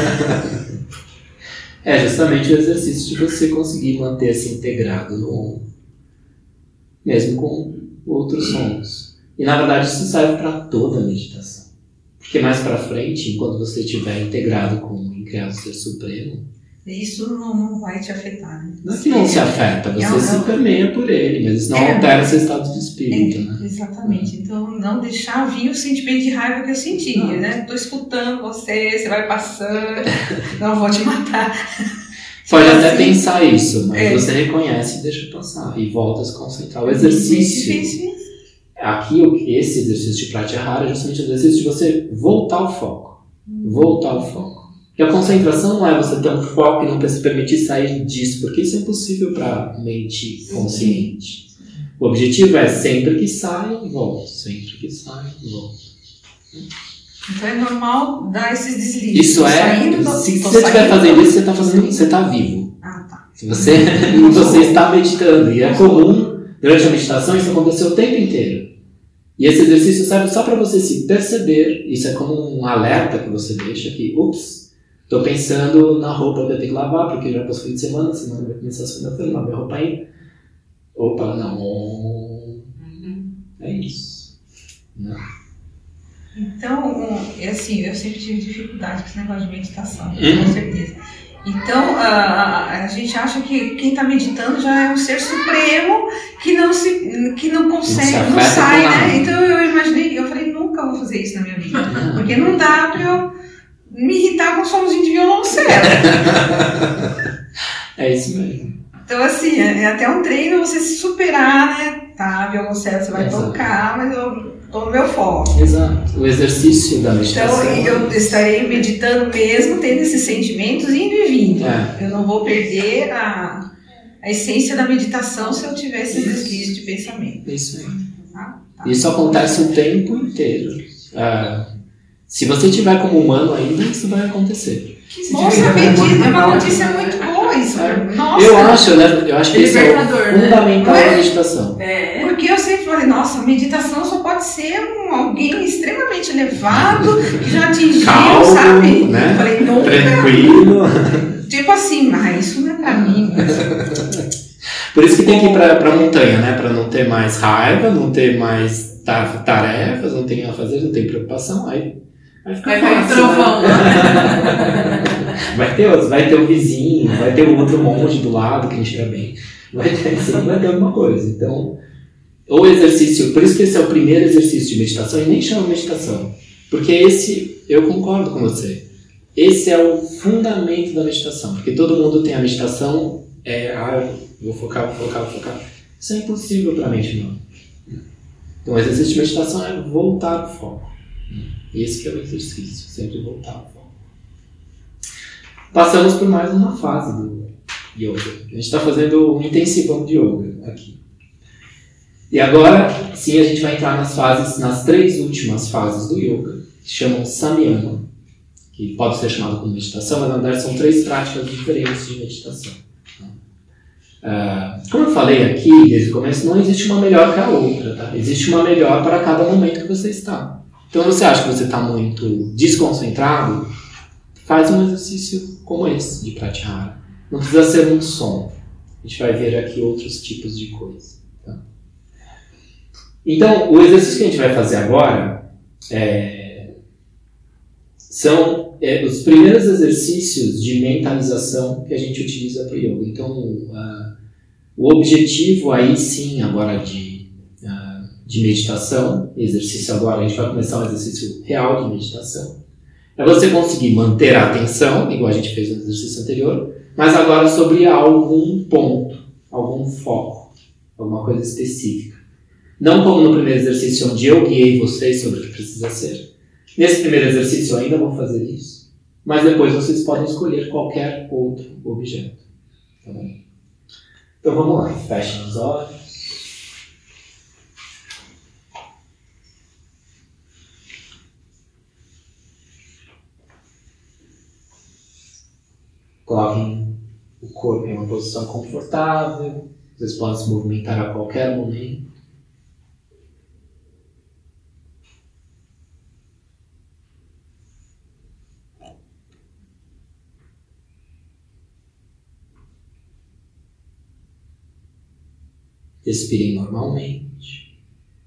É justamente o exercício de você conseguir manter-se integrado no ombro, mesmo com outros sons. E na verdade isso serve para toda a meditação. Porque mais para frente, enquanto você estiver integrado com o Criado Ser Supremo, isso não vai te afetar, né? não é que não se afeta, você se permeia por ele, mas isso não altera seu estado de espírito, né? Exatamente. Então, não deixar vir o sentimento de raiva que eu sentia, né? Estou escutando você vai passando, não vou te matar. Pode até pensar isso, mas você reconhece e deixa passar, e volta a se concentrar. O exercício, aqui, esse exercício de Pratyahara é justamente o exercício de você voltar ao foco. Voltar ao foco. Porque a concentração não é você ter um foco e não se permitir sair disso, porque isso é impossível para mente consciente. O objetivo é sempre que saia, volta. Sempre que saia, volta. Então é normal dar esses deslizes. Isso se você estiver fazendo isso, você está vivo. Ah, tá. Se você está meditando, e é comum, durante a meditação, isso acontecer o tempo inteiro. E esse exercício serve só para você se perceber, isso é como um alerta que você deixa aqui, estou pensando na roupa que eu tenho que lavar, porque já passou fim de semana vai começar a segunda-feira, lavar minha roupa ainda. Opa, não. É isso. Não. Então, assim, eu sempre tive dificuldade com esse negócio de meditação, com certeza. Então, a gente acha que quem está meditando já é um ser supremo que não consegue, não sai, né? Então eu falei, nunca vou fazer isso na minha vida, porque não dá para eu me irritar com um somzinho de violoncelo. É isso mesmo. Então, assim, é até um treino você se superar, né? Tá, violoncelo você vai tocar, mas eu tô no meu foco. Exato. O exercício da meditação. Então, eu estarei meditando mesmo, tendo esses sentimentos indo e vindo. Eu não vou perder a essência da meditação se eu tiver esses deslizes de pensamento. Isso aí. Tá. Isso acontece o tempo inteiro. Se você tiver como humano ainda, isso vai acontecer. Nossa, é uma notícia muito boa isso. Nossa. Eu acho que isso é fundamental na meditação. Porque eu sempre falei, nossa, meditação só pode ser alguém extremamente elevado, que já atingiu, calmo, sabe? Né? Eu falei, nunca. Tranquilo. Tipo assim, mas isso não é pra mim. Por isso que tem que ir pra montanha, né? Pra não ter mais raiva, não ter mais tarefas, não tem a fazer, não tem preocupação. Aí vai ficar fácil, trovão. Né? Vai ter o vizinho, vai ter o outro monge do lado que enxerga bem. Vai ter alguma coisa. Então, o exercício, por isso que esse é o primeiro exercício de meditação, e nem chama meditação. Porque eu concordo com você. esse é o fundamento da meditação, porque todo mundo tem a meditação, eu vou focar. Isso é impossível para a mente humana. Então o exercício de meditação é voltar ao foco. Esse que é o exercício, sempre voltar ao foco. Passamos por mais uma fase do yoga. A gente está fazendo um intensivão de yoga aqui. E agora, sim, a gente vai entrar nas 3 últimas fases do yoga, que se chamam Samyama, que pode ser chamado como meditação, mas na verdade são 3 práticas diferentes de meditação. Como eu falei aqui desde o começo, não existe uma melhor que a outra, tá? Existe uma melhor para cada momento que você está. Então, se você acha que você está muito desconcentrado, faz um exercício como esse de pratyahara. Não precisa ser um som. A gente vai ver aqui outros tipos de coisa. Tá? Então, o exercício que a gente vai fazer agora são os primeiros exercícios de mentalização que a gente utiliza para o yoga. Então, o objetivo aí sim, agora de meditação, exercício agora, a gente vai começar um exercício real de meditação, é você conseguir manter a atenção, igual a gente fez no exercício anterior, mas agora sobre algum ponto, algum foco, alguma coisa específica. Não como no primeiro exercício onde eu guiei vocês sobre o que precisa ser. Nesse primeiro exercício eu ainda vou fazer isso, mas depois vocês podem escolher qualquer outro objeto. Tá bom? Então vamos lá, fechem os olhos. Coloquem o corpo em uma posição confortável. Vocês podem se movimentar a qualquer momento. Respirem normalmente.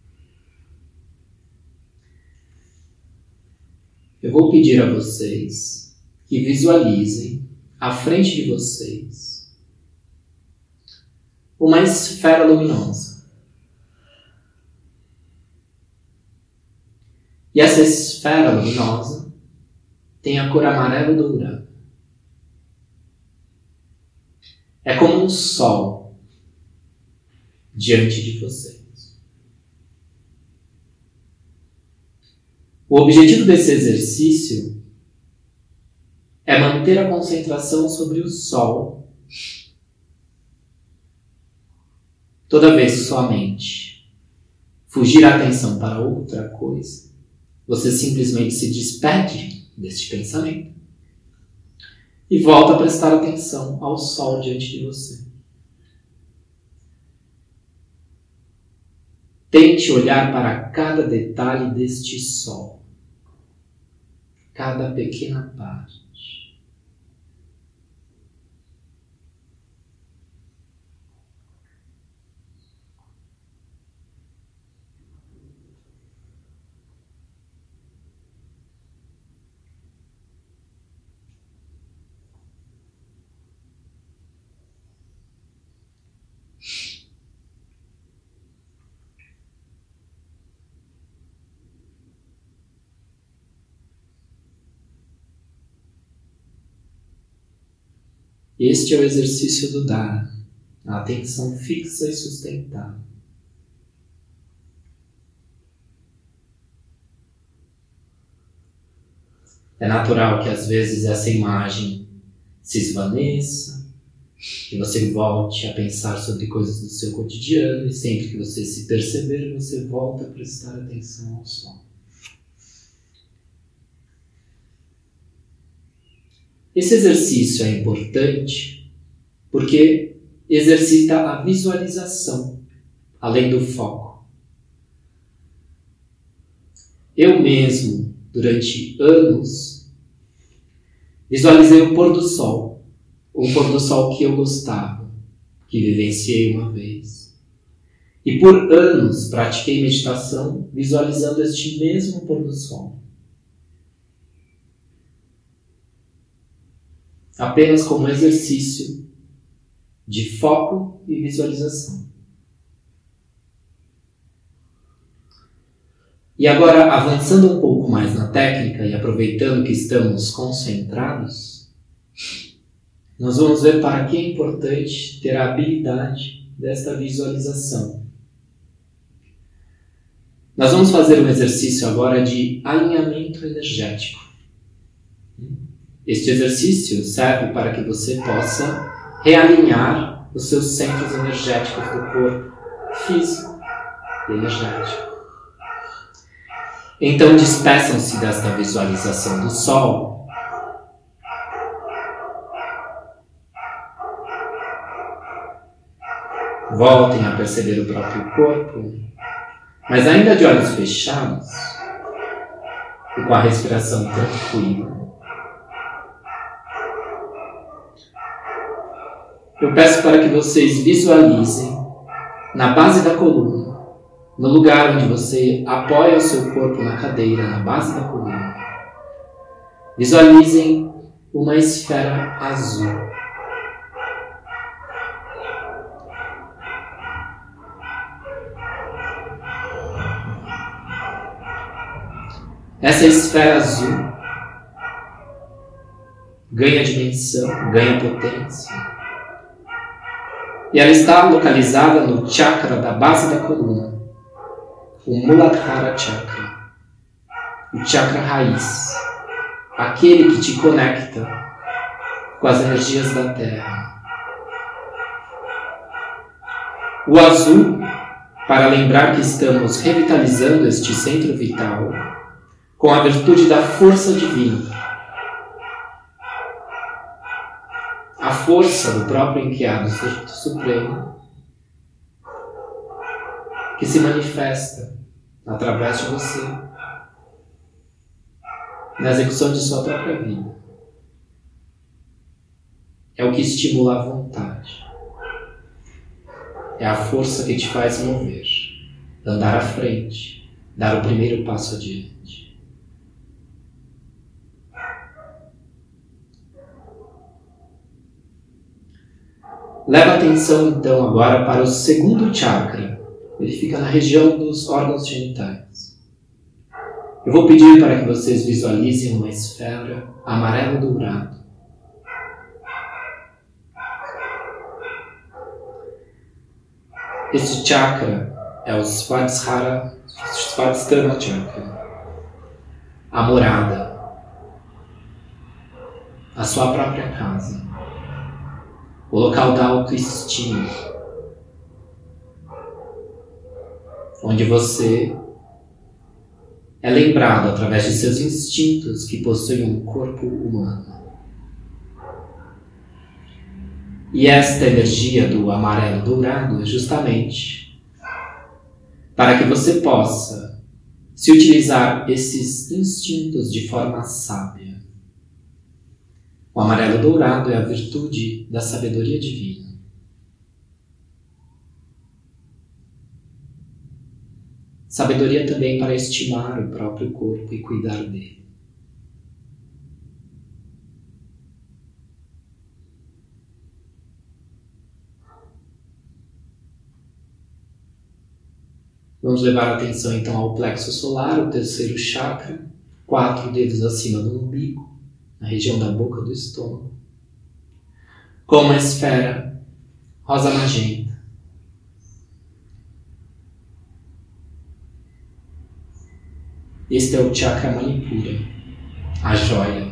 Eu vou pedir a vocês que visualizem à frente de vocês uma esfera luminosa. E essa esfera luminosa tem a cor amarelo dourada. É como um sol diante de vocês. O objetivo desse exercício é manter a concentração sobre o sol. Toda vez que sua mente fugir a atenção para outra coisa, você simplesmente se despede deste pensamento e volta a prestar atenção ao sol diante de você. Tente olhar para cada detalhe deste sol, cada pequena parte. Este é o exercício do Dharana, a atenção fixa e sustentada. É natural que às vezes essa imagem se esvaneça, que você volte a pensar sobre coisas do seu cotidiano e sempre que você se perceber, você volta a prestar atenção ao sol. Esse exercício é importante porque exercita a visualização, além do foco. Eu mesmo, durante anos, visualizei o pôr do sol, o pôr do sol que eu gostava, que vivenciei uma vez. E por anos pratiquei meditação visualizando este mesmo pôr do sol. Apenas como exercício de foco e visualização. E agora, avançando um pouco mais na técnica e aproveitando que estamos concentrados, nós vamos ver para que é importante ter a habilidade desta visualização. Nós vamos fazer um exercício agora de alinhamento energético. Este exercício serve para que você possa realinhar os seus centros energéticos do corpo físico e energético. Então despeçam-se desta visualização do Sol. Voltem a perceber o próprio corpo, mas ainda de olhos fechados e com a respiração tranquila. Eu peço para que vocês visualizem na base da coluna, no lugar onde você apoia o seu corpo na cadeira, na base da coluna. Visualizem uma esfera azul. Essa esfera azul ganha dimensão, ganha potência. E ela está localizada no chakra da base da coluna, o Muladhara Chakra, o chakra raiz, aquele que te conecta com as energias da Terra. O azul, para lembrar que estamos revitalizando este centro vital com a virtude da força divina. A força do próprio enviado supremo que se manifesta através de você na execução de sua própria vida. É o que estimula a vontade. É a força que te faz mover, andar à frente, dar o primeiro passo adiante. Leva atenção então agora para o segundo chakra. Ele fica na região dos órgãos genitais. Eu vou pedir para que vocês visualizem uma esfera amarelo-dourado. Este chakra é o Svadhisthana Chakra. A morada. A sua própria casa. O local da autoestima, onde você é lembrado através de seus instintos que possuem um corpo humano. E esta energia do amarelo dourado é justamente para que você possa se utilizar esses instintos de forma sábia. O amarelo dourado é a virtude da sabedoria divina. Sabedoria também para estimar o próprio corpo e cuidar dele. Vamos levar a atenção então ao plexo solar, o terceiro chakra, 4 dedos acima do umbigo, na região da boca do estômago, com uma esfera rosa magenta. Este é o chakra Manipura, a joia,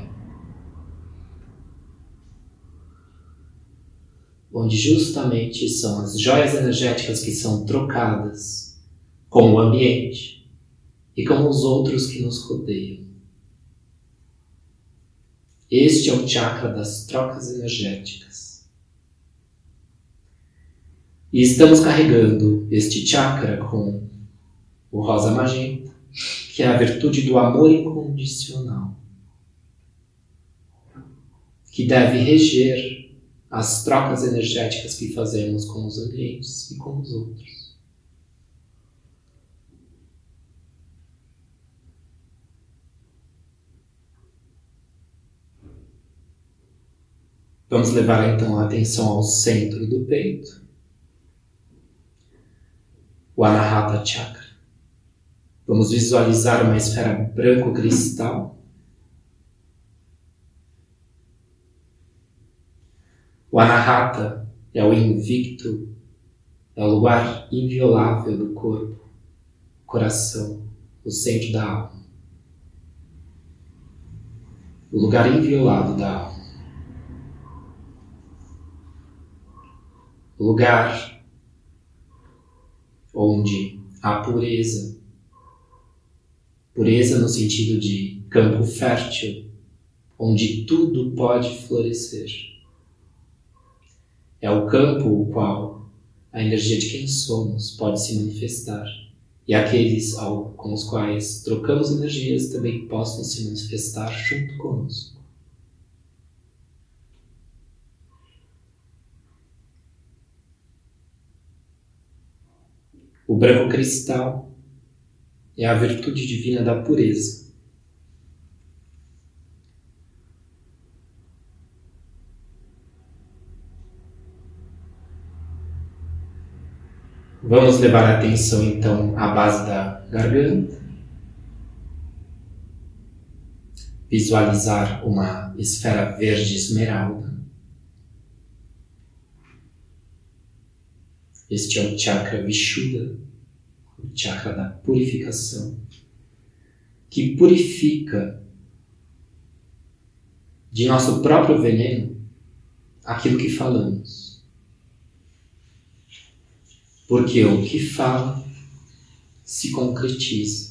onde justamente são as joias energéticas que são trocadas com o ambiente e com os outros que nos rodeiam. Este é o chakra das trocas energéticas. E estamos carregando este chakra com o rosa magenta, que é a virtude do amor incondicional, que deve reger as trocas energéticas que fazemos com os ambientes e com os outros. Vamos levar então a atenção ao centro do peito, o Anahata Chakra. Vamos visualizar uma esfera branco-cristal. O Anahata é o invicto, é o lugar inviolável do corpo, coração, o centro da alma. O lugar inviolado da alma. O lugar onde há pureza. Pureza no sentido de campo fértil, onde tudo pode florescer. É o campo o qual a energia de quem somos pode se manifestar. E aqueles com os quais trocamos energias também possam se manifestar junto conosco. O branco cristal é a virtude divina da pureza. Vamos levar a atenção então à base da garganta. Visualizar uma esfera verde esmeralda. Este é o chakra Vishuddha, o chakra da purificação, que purifica de nosso próprio veneno aquilo que falamos. Porque o que fala se concretiza.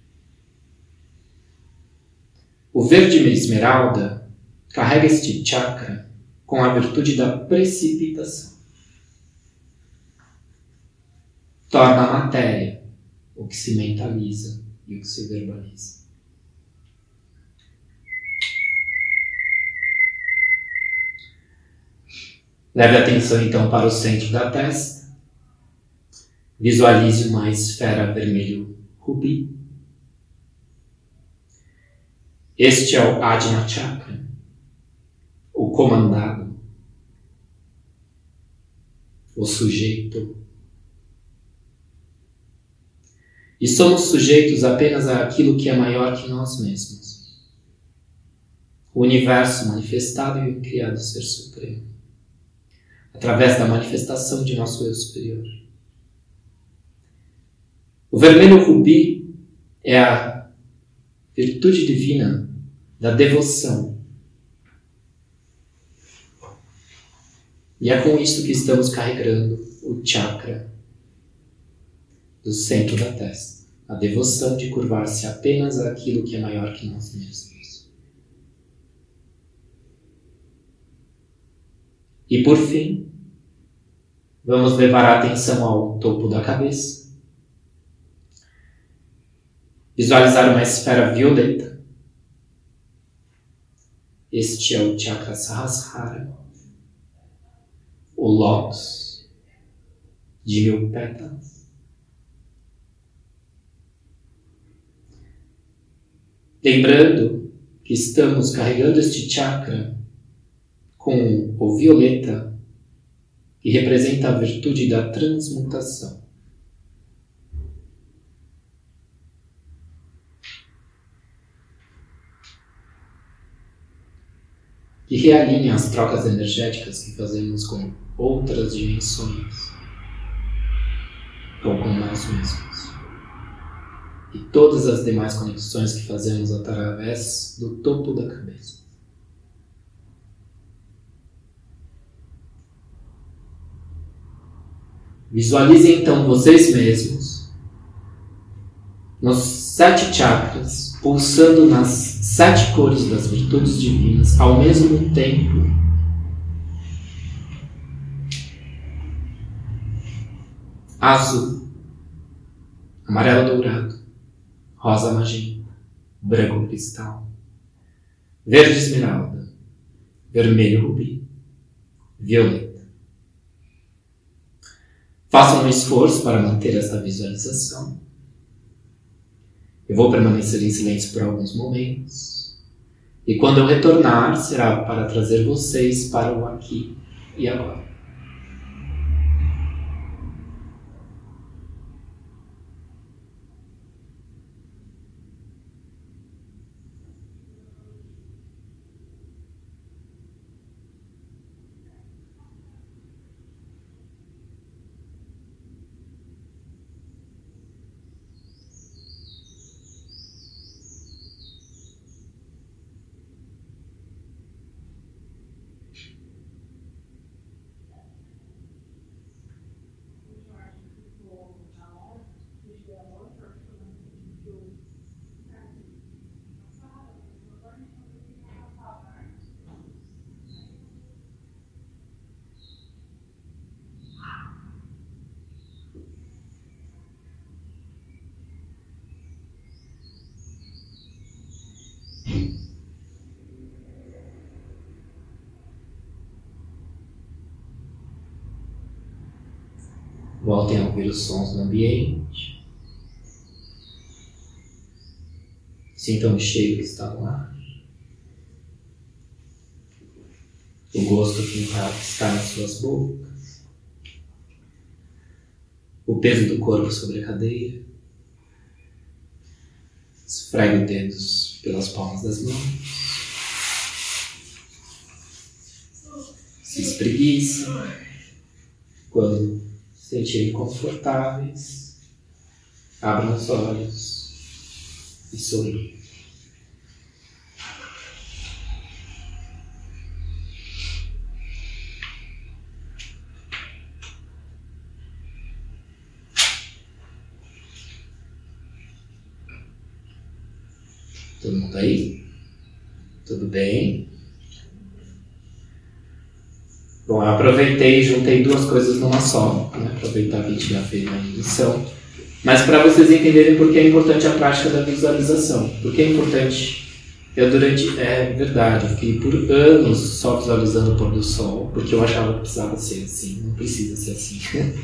O verde esmeralda carrega este chakra com a virtude da precipitação. Torna a matéria o que se mentaliza e o que se verbaliza. Leve a atenção então para o centro da testa. Visualize uma esfera vermelho rubi. Este é o Ajna Chakra, o comandado, o sujeito. E somos sujeitos apenas àquilo que é maior que nós mesmos. O universo manifestado e o criado Ser Supremo, através da manifestação de nosso Eu Superior. O vermelho rubi é a virtude divina da devoção. E é com isto que estamos carregando o chakra do centro da testa. A devoção de curvar-se apenas àquilo que é maior que nós mesmos. E por fim, vamos levar a atenção ao topo da cabeça. Visualizar uma esfera violeta. Este é o chakra Sahasrara, o lótus de 1000 pétalas. Lembrando que estamos carregando este chakra com o violeta, que representa a virtude da transmutação. Que realinha as trocas energéticas que fazemos com outras dimensões, ou com nós mesmos. E todas as demais conexões que fazemos através do topo da cabeça. Visualizem então vocês mesmos nos 7 chakras, pulsando nas 7 cores das virtudes divinas ao mesmo tempo. Azul, amarelo dourado, rosa magenta, branco cristal, verde esmeralda, vermelho rubi, violeta. Façam um esforço para manter esta visualização. Eu vou permanecer em silêncio por alguns momentos. E quando eu retornar, será para trazer vocês para o aqui e agora. Voltem a ouvir os sons do ambiente. Sintam o cheiro que está no ar. O gosto que está nas suas bocas. O peso do corpo sobre a cadeira. Esfregue os dedos pelas palmas das mãos. Se espreguice. Quando se sentirem confortáveis, abram os olhos e sorriam. Todo mundo aí? Tudo bem? Bom, eu aproveitei e juntei duas coisas numa só, né? Aproveitar que a gente já fez na indução. Mas para vocês entenderem por que é importante a prática da visualização. Por que é importante? É verdade, eu fiquei por anos só visualizando o pôr do sol, porque eu achava que precisava ser assim, não precisa ser assim.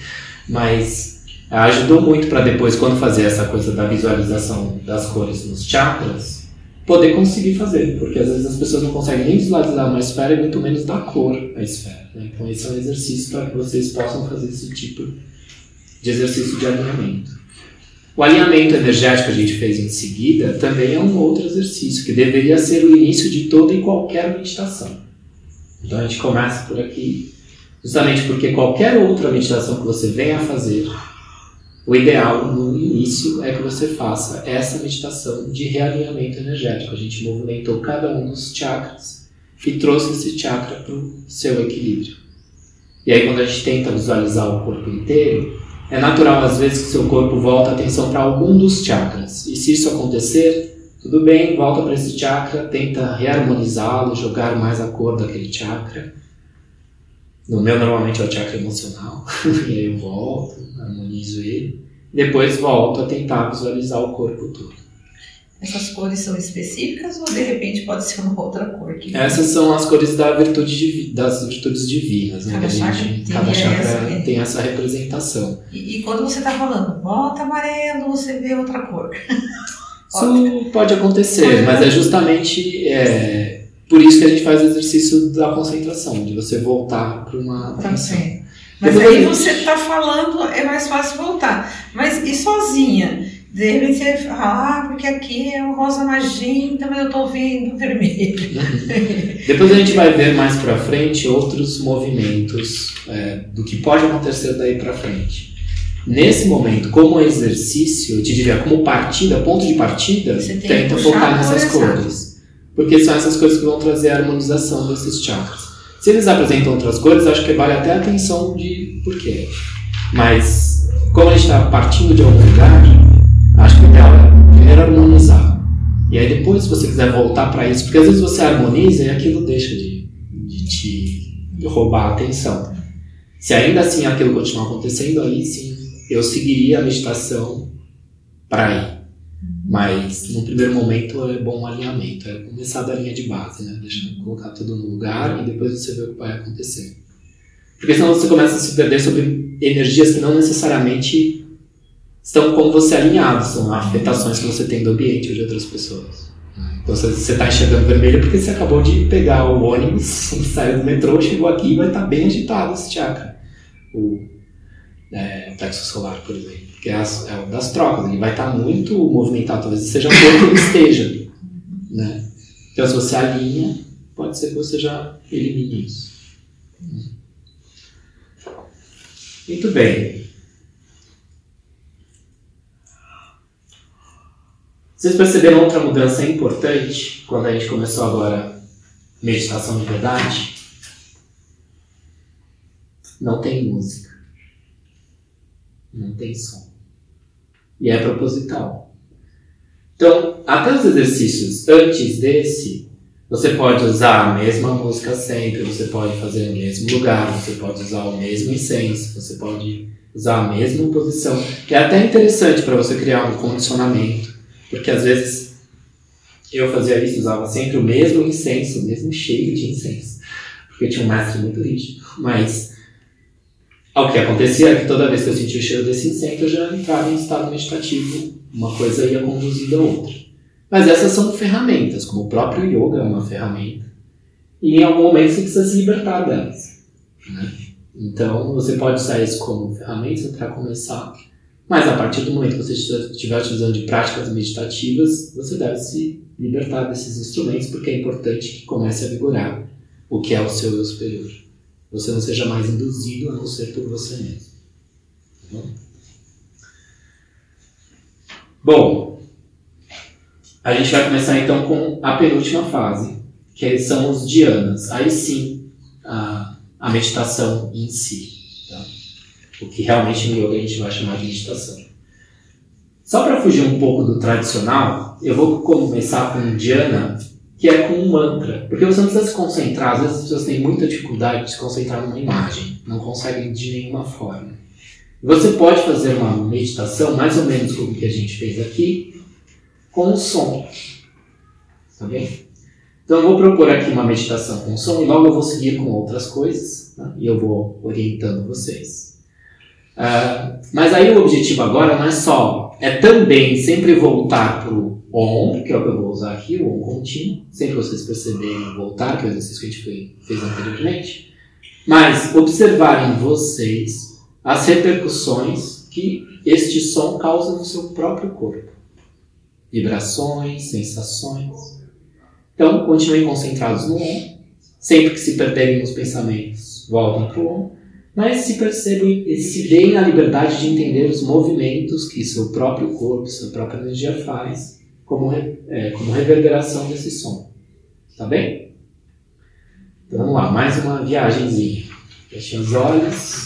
Mas ajudou muito para depois, quando fazer essa coisa da visualização das cores nos chakras, poder conseguir fazer, porque às vezes as pessoas não conseguem nem visualizar uma esfera e muito menos dar cor à esfera, né? Então esse é um exercício para que vocês possam fazer esse tipo de exercício de alinhamento. O alinhamento energético que a gente fez em seguida também é um outro exercício que deveria ser o início de toda e qualquer meditação. Então a gente começa por aqui, justamente porque qualquer outra meditação que você venha a fazer, o ideal no início é que você faça essa meditação de realinhamento energético. A gente movimentou cada um dos chakras e trouxe esse chakra para o seu equilíbrio. E aí quando a gente tenta visualizar o corpo inteiro, é natural às vezes que o seu corpo volta a atenção para algum dos chakras. E se isso acontecer, tudo bem, volta para esse chakra, tenta reharmonizá-lo, jogar mais a cor daquele chakra. No meu, normalmente, é o chakra emocional. E aí eu volto, harmonizo ele. Depois volto a tentar visualizar o corpo todo. Essas cores são específicas ou, de repente, pode ser uma outra cor? Essas são as cores das virtudes divinas. Né? Cada chakra tem essa representação. E quando você está falando, bota amarelo, você vê outra cor. Isso pode acontecer, mas é justamente... por isso que a gente faz o exercício da concentração, de você voltar para uma atenção. Mas aí você está falando, é mais fácil voltar. Mas e sozinha? De repente você fala, porque aqui é o rosa magenta, mas eu estou vendo vermelho. Depois a gente vai ver mais para frente outros movimentos do que pode acontecer daí para frente. Nesse momento, como exercício, eu te diria, como partida, ponto de partida, tenta focar nessas cores. Porque são essas coisas que vão trazer a harmonização desses chakras. Se eles apresentam outras cores, acho que vale até a atenção de por quê. Mas, como a gente está partindo de algum lugar, acho que o ideal é primeiro harmonizar. E aí depois, se você quiser voltar para isso, porque às vezes você harmoniza e aquilo deixa de te roubar a atenção. Se ainda assim aquilo continuar acontecendo, aí sim, eu seguiria a meditação para aí. Mas, no primeiro momento, é bom um alinhamento. É começar da linha de base, né? Colocar tudo no lugar e depois você vê o que vai acontecer. Porque senão você começa a se perder sobre energias que não necessariamente estão com você alinhados. São afetações que você tem do ambiente ou de outras pessoas. Então, você está enxergando vermelho porque você acabou de pegar o ônibus, saiu do metrô, chegou aqui e vai estar bem agitado esse chakra. O plexo solar, por exemplo. Que é o das trocas, ele vai estar muito movimentado, talvez seja um pouco que ele esteja, né? Então se você alinha, pode ser que você já elimine isso. Muito bem. Vocês perceberam outra mudança importante quando a gente começou agora meditação de verdade? Não tem música. Não tem som. E é proposital. Então, até os exercícios antes desse, você pode usar a mesma música sempre, você pode fazer no mesmo lugar, você pode usar o mesmo incenso, você pode usar a mesma posição. Que é até interessante para você criar um condicionamento, porque às vezes eu fazia isso, usava sempre o mesmo incenso, o mesmo cheiro de incenso, porque eu tinha um mestre muito rígido, mas O que acontecia é que toda vez que eu sentia o cheiro desse incenso, eu já entrava em estado meditativo, uma coisa ia conduzindo a outra. Mas essas são ferramentas, como o próprio yoga é uma ferramenta, e em algum momento você precisa se libertar delas, né? Então, você pode usar isso como ferramenta para começar, mas a partir do momento que você estiver utilizando de práticas meditativas, você deve se libertar desses instrumentos, porque é importante que comece a vigorar o que é o seu eu superior. Você não seja mais induzido a não ser por você mesmo. Tá bom? Bom, a gente vai começar então com a penúltima fase, que são os dhyanas. Aí sim, a meditação em si. Tá? O que realmente no yoga a gente vai chamar de meditação. Só para fugir um pouco do tradicional, eu vou começar com um dhyana, que é com um mantra. Porque você não precisa se concentrar, às vezes as pessoas têm muita dificuldade de se concentrar numa imagem, não conseguem de nenhuma forma. Você pode fazer uma meditação, mais ou menos como que a gente fez aqui, com o som. Tá bem? Então eu vou propor aqui uma meditação com som e logo eu vou seguir com outras coisas, tá? E eu vou orientando vocês. Mas aí o objetivo agora não é só, é também sempre voltar para o OM, que é o que eu vou usar aqui, o OM contínuo, sempre vocês perceberem voltar, que é o exercício que a gente fez anteriormente, mas observarem vocês as repercussões que este som causa no seu próprio corpo. Vibrações, sensações. Então, continuem concentrados no OM. Sempre que se perderem nos pensamentos, voltem para o OM. Mas se percebem e se deem a liberdade de entender os movimentos que seu próprio corpo, sua própria energia faz, como reverberação desse som. Tá bem? Então vamos lá, mais uma viagenzinha. Fechem os olhos.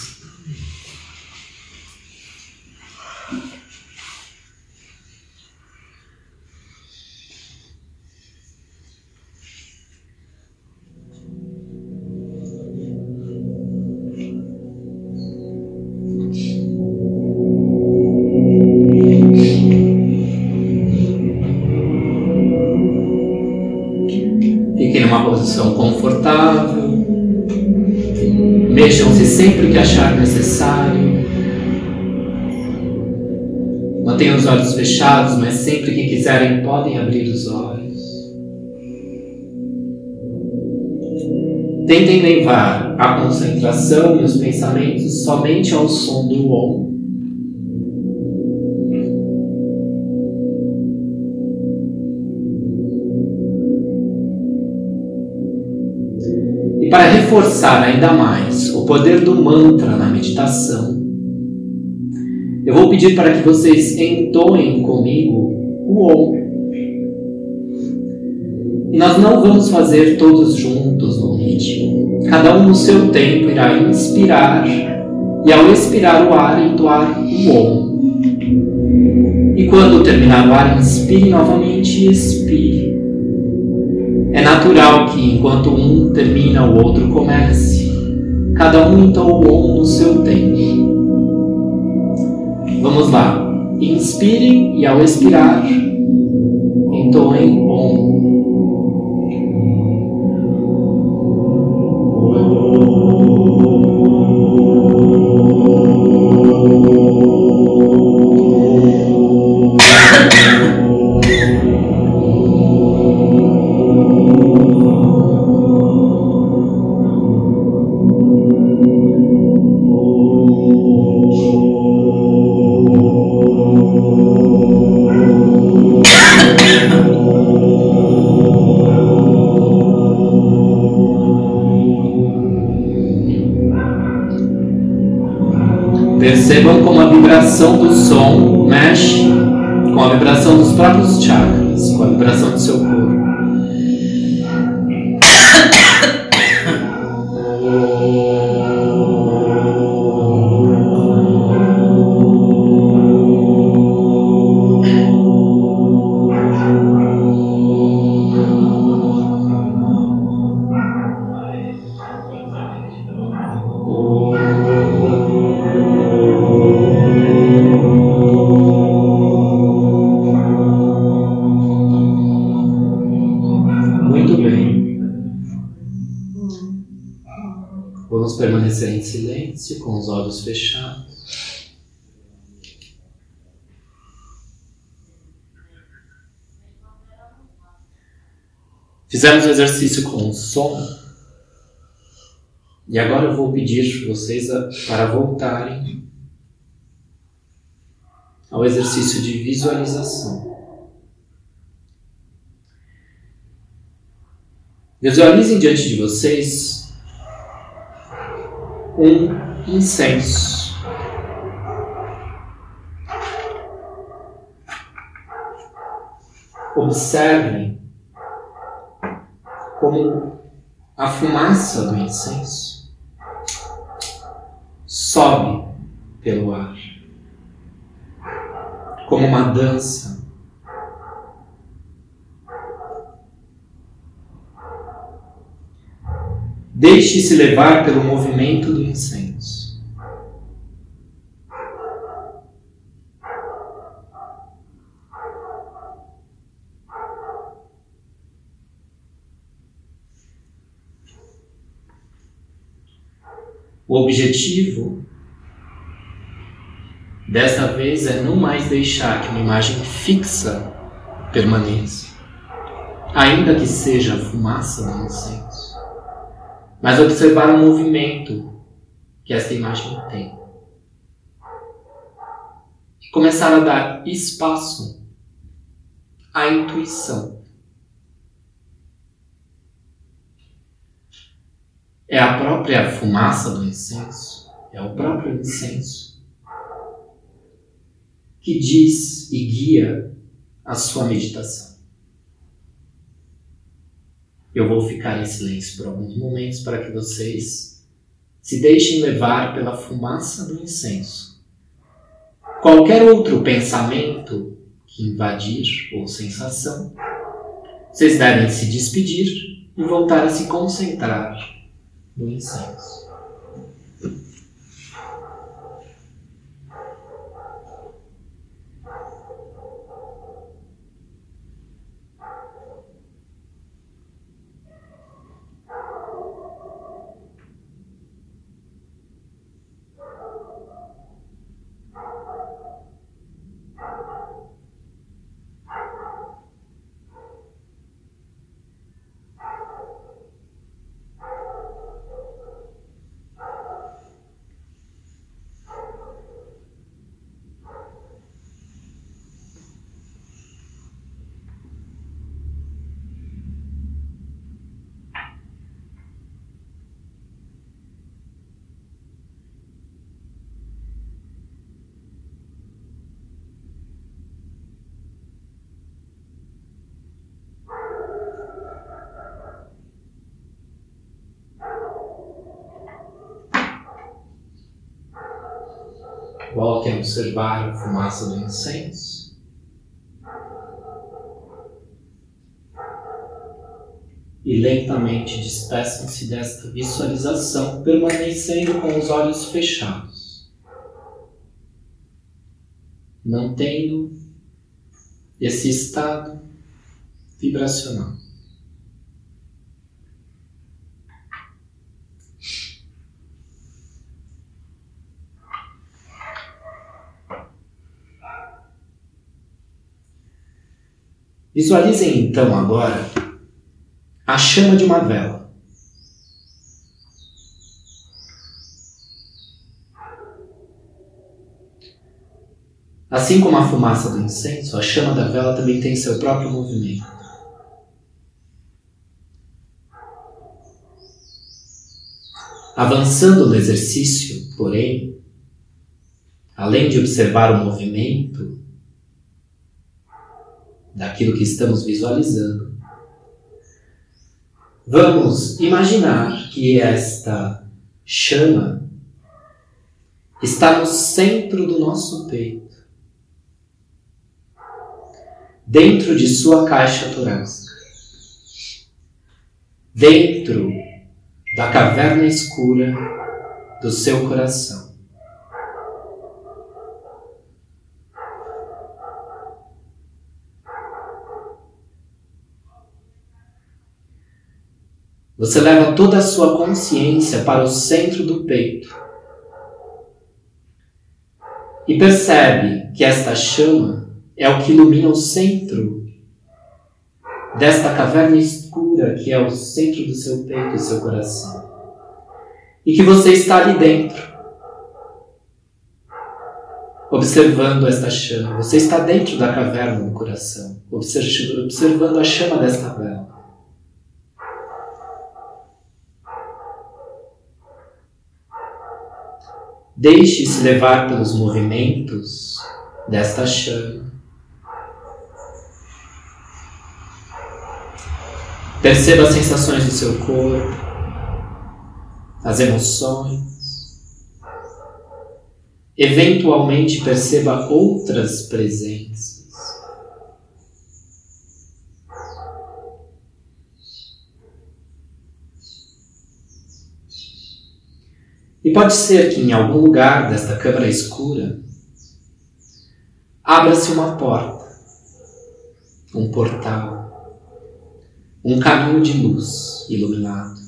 Posição confortável, mexam-se sempre que achar necessário, mantenham os olhos fechados, mas sempre que quiserem podem abrir os olhos. Tentem levar a concentração e os pensamentos somente ao som do OM. E para reforçar ainda mais o poder do mantra na meditação, eu vou pedir para que vocês entoem comigo o OM. E nós não vamos fazer todos juntos no ritmo. Cada um no seu tempo irá inspirar e ao expirar o ar, entoar o OM. E quando terminar o ar, inspire novamente e expire. É natural que, enquanto um termina, o outro comece. Cada um entoa o OM no seu tempo. Vamos lá. Inspirem e, ao expirar, entoem OM. Percebam como a vibração do som mexe com a vibração dos próprios chakras, com a vibração do seu corpo. Vamos permanecer em silêncio, com os olhos fechados. Fizemos o exercício com o som. E agora eu vou pedir vocês para voltarem ao exercício de visualização. Visualizem diante de vocês um incenso. Observem como a fumaça do incenso sobe pelo ar, como uma dança. Deixe-se levar pelo movimento do incenso. O objetivo desta vez é não mais deixar que uma imagem fixa permaneça, ainda que seja a fumaça do incenso, mas observar o movimento que esta imagem tem e começar a dar espaço à intuição. É a própria fumaça do incenso, é o próprio incenso que diz e guia a sua meditação. Eu vou ficar em silêncio por alguns momentos para que vocês se deixem levar pela fumaça do incenso. Qualquer outro pensamento que invadir ou sensação, vocês devem se despedir e voltar a se concentrar no incenso. Voltem a observar a fumaça do incenso. E lentamente despeçam-se desta visualização, permanecendo com os olhos fechados, mantendo esse estado vibracional. Visualizem então agora a chama de uma vela. Assim como a fumaça do incenso, a chama da vela também tem seu próprio movimento. Avançando no exercício, porém, além de observar o movimento daquilo que estamos visualizando, vamos imaginar que esta chama está no centro do nosso peito, dentro de sua caixa torácica, dentro da caverna escura do seu coração. Você leva toda a sua consciência para o centro do peito e percebe que esta chama é o que ilumina o centro desta caverna escura que é o centro do seu peito e seu coração. E que você está ali dentro, observando esta chama. Você está dentro da caverna do coração, observando a chama desta vela. Deixe-se levar pelos movimentos desta chama. Perceba as sensações do seu corpo, as emoções. Eventualmente perceba outras presenças. E pode ser que em algum lugar desta câmara escura abra-se uma porta, um portal, um caminho de luz iluminado.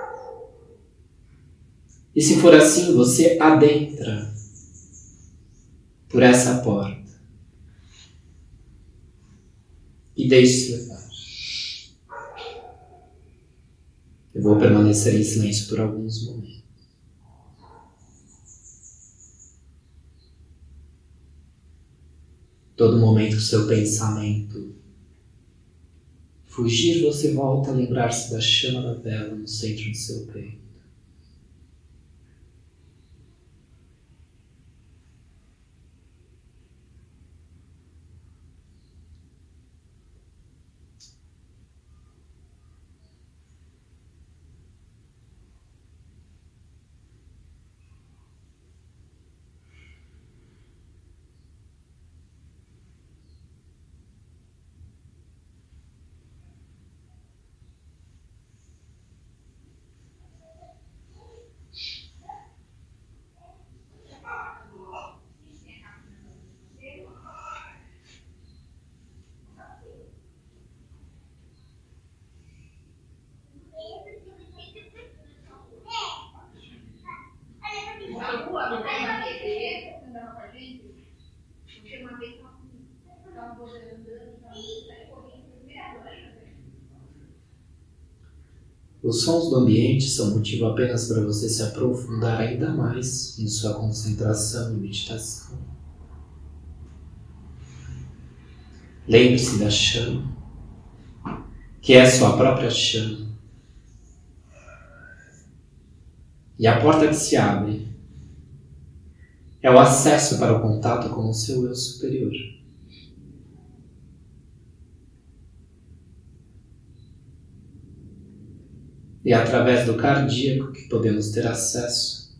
E se for assim, você adentra por essa porta e deixe-se levar. Eu vou permanecer em silêncio por alguns momentos. Todo momento que o seu pensamento fugir, você volta a lembrar-se da chama da vela no centro do seu peito. Os sons do ambiente são motivo apenas para você se aprofundar ainda mais em sua concentração e meditação. Lembre-se da chama, que é a sua própria chama. E a porta que se abre é o acesso para o contato com o seu eu superior. E é através do cardíaco que podemos ter acesso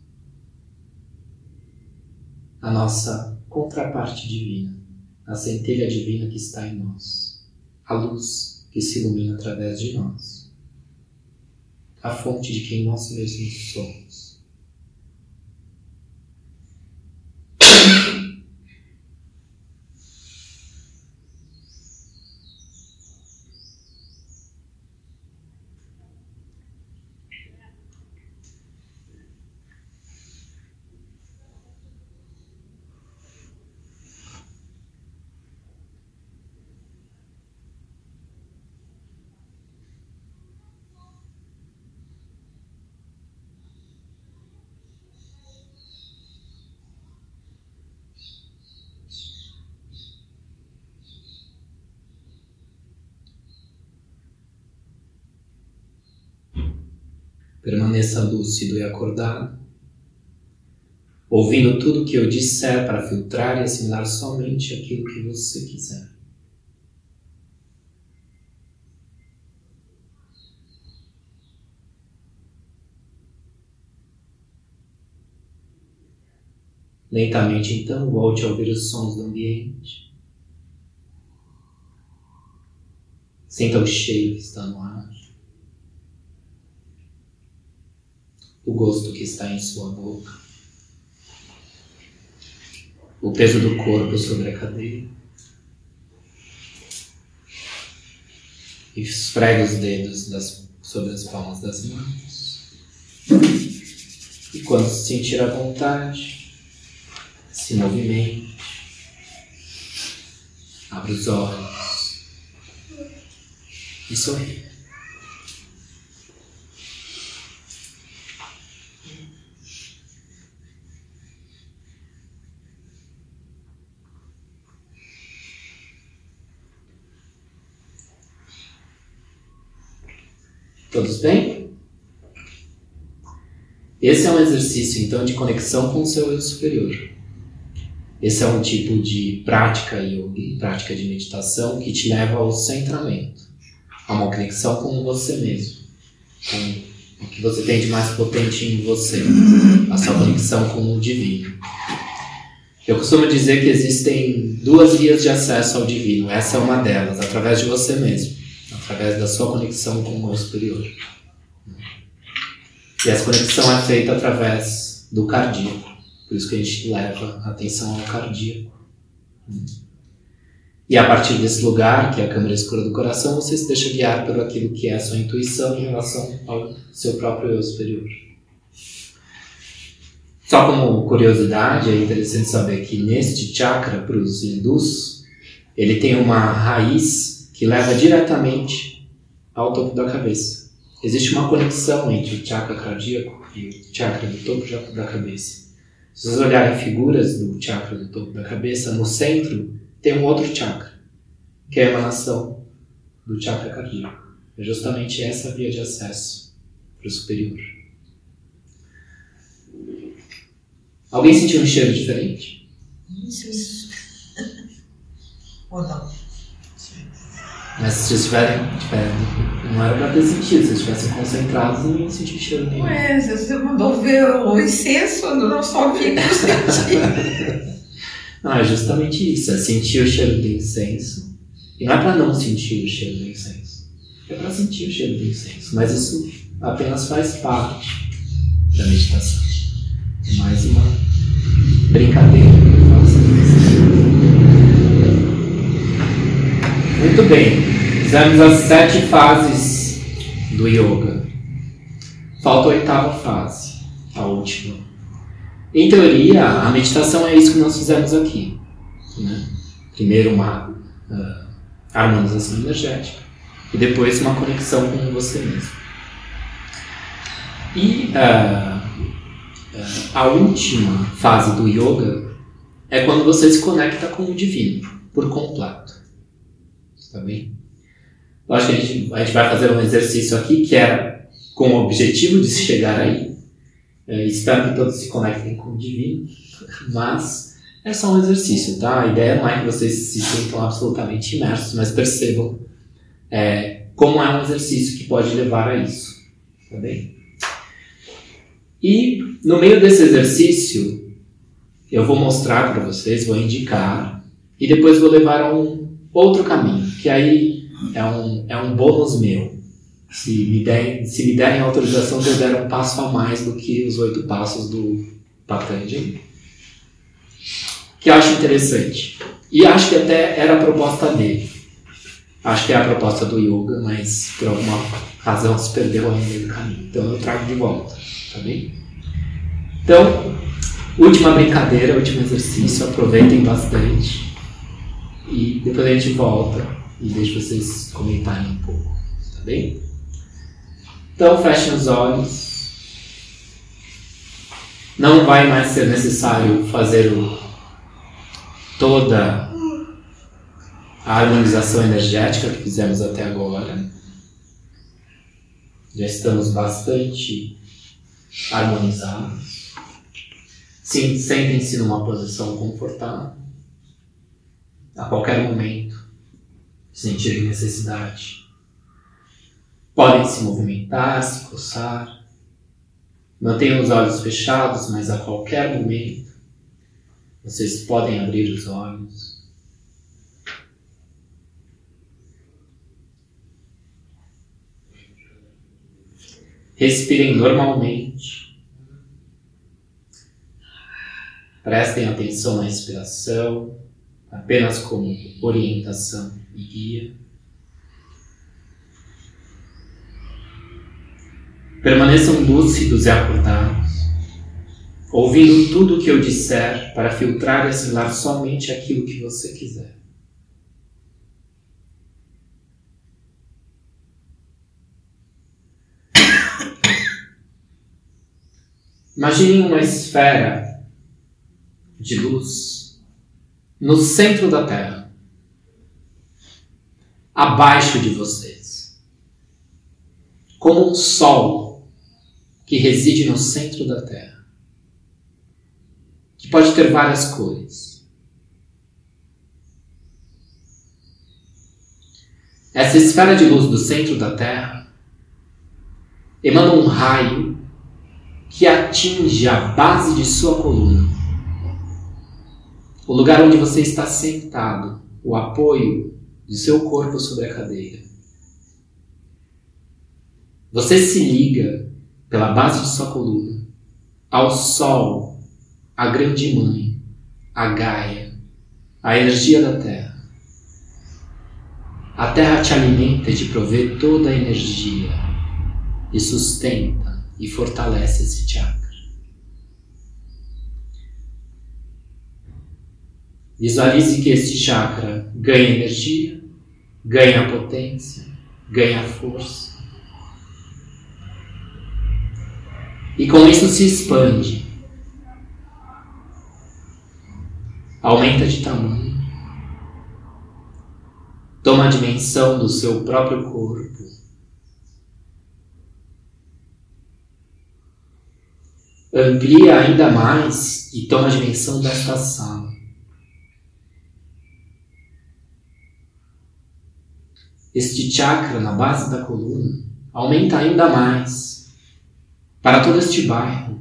à nossa contraparte divina, a centelha divina que está em nós, a luz que se ilumina através de nós, a fonte de quem nós mesmos somos. Permaneça lúcido e acordado, ouvindo tudo o que eu disser para filtrar e assimilar somente aquilo que você quiser. Lentamente, então, volte a ouvir os sons do ambiente. Sinta o cheiro que está no ar. O gosto que está em sua boca, o peso do corpo sobre a cadeira, Esfregue os dedos sobre as palmas das mãos. E quando se sentir à vontade, se movimente. Abra os olhos. E sorri. Todos bem? Esse é um exercício, então, de conexão com o seu eu superior. Esse é um tipo de prática yoga, prática de meditação que te leva ao centramento, a uma conexão com você mesmo, com o que você tem de mais potente em você, a sua conexão com o divino. Eu costumo dizer que existem 2 vias de acesso ao divino. Essa é uma delas, através de você mesmo, através da sua conexão com o eu superior. E essa conexão é feita através do cardíaco. Por isso que a gente leva a atenção ao cardíaco. E a partir desse lugar, que é a câmara escura do coração, você se deixa guiar por aquilo que é a sua intuição em relação ao seu próprio eu superior. Só como curiosidade, é interessante saber que neste chakra, para os hindus, ele tem uma raiz que leva diretamente ao topo da cabeça. Existe uma conexão entre o chakra cardíaco e o chakra do topo da cabeça. Se vocês olharem figuras do chakra do topo da cabeça, no centro tem um outro chakra, que é a emanação do chakra cardíaco. É justamente essa via de acesso para o superior. Alguém sentiu um cheiro diferente? Isso. Ou não? Mas se vocês tiverem, não era para ter sentido, se vocês estivessem concentrados, não iam sentir cheiro nenhum. Ué, você mandou ver o incenso, eu não só vi como sentir. Não, é justamente isso, é sentir o cheiro do incenso. E não é para não sentir o cheiro do incenso, é para sentir o cheiro do incenso. Mas isso apenas faz parte da meditação. É mais uma brincadeira que eu faço. Muito bem, fizemos as 7 fases do yoga. Falta a 8ª fase, a última. Em teoria, a meditação é isso que nós fizemos aqui, né? Primeiro uma harmonização energética e depois uma conexão com você mesmo. E a última fase do yoga é quando você se conecta com o divino por completo. Tá bem? Lógico que a gente vai fazer um exercício aqui que era com o objetivo de chegar aí. Espero que todos se conectem com o divino, mas é só um exercício, tá? A ideia não é que vocês se sintam absolutamente imersos, mas percebam como é um exercício que pode levar a isso, tá bem? E no meio desse exercício, eu vou mostrar para vocês, vou indicar, e depois vou levar a um outro caminho, que aí é um bônus meu. Se me derem autorização, eu der um passo a mais do que os 8 passos do Patanjali, que eu acho interessante. E acho que até era a proposta dele. Acho que é a proposta do yoga, mas por alguma razão se perdeu aí no meio do caminho. Então eu trago de volta, tá bem? Então, última brincadeira, último exercício, aproveitem bastante. E depois a gente volta e deixa vocês comentarem um pouco, tá bem? Então fechem os olhos. Não vai mais ser necessário fazer toda a harmonização energética que fizemos até agora. Já estamos bastante harmonizados. Sim, sentem-se numa posição confortável. A qualquer momento, se sentirem necessidade, podem se movimentar, se coçar. Mantenham os olhos fechados, mas a qualquer momento vocês podem abrir os olhos. Respirem normalmente. Prestem atenção na respiração, apenas como orientação e guia. Permaneçam lúcidos e acordados, ouvindo tudo o que eu disser para filtrar e assimilar somente aquilo que você quiser. Imagine uma esfera de luz no centro da Terra, abaixo de vocês, como um sol que reside no centro da Terra, que pode ter várias cores. Essa esfera de luz do centro da Terra emana um raio que atinge a base de sua coluna, o lugar onde você está sentado, o apoio de seu corpo sobre a cadeira. Você se liga, pela base de sua coluna, ao Sol, a Grande Mãe, a Gaia, a energia da Terra. A Terra te alimenta e te provê toda a energia e sustenta e fortalece esse chakra. Visualize que este chakra ganha energia, ganha potência, ganha força. E com isso se expande. Aumenta de tamanho. Toma a dimensão do seu próprio corpo. Amplia ainda mais e toma a dimensão desta sala. Este chakra na base da coluna aumenta ainda mais para todo este bairro.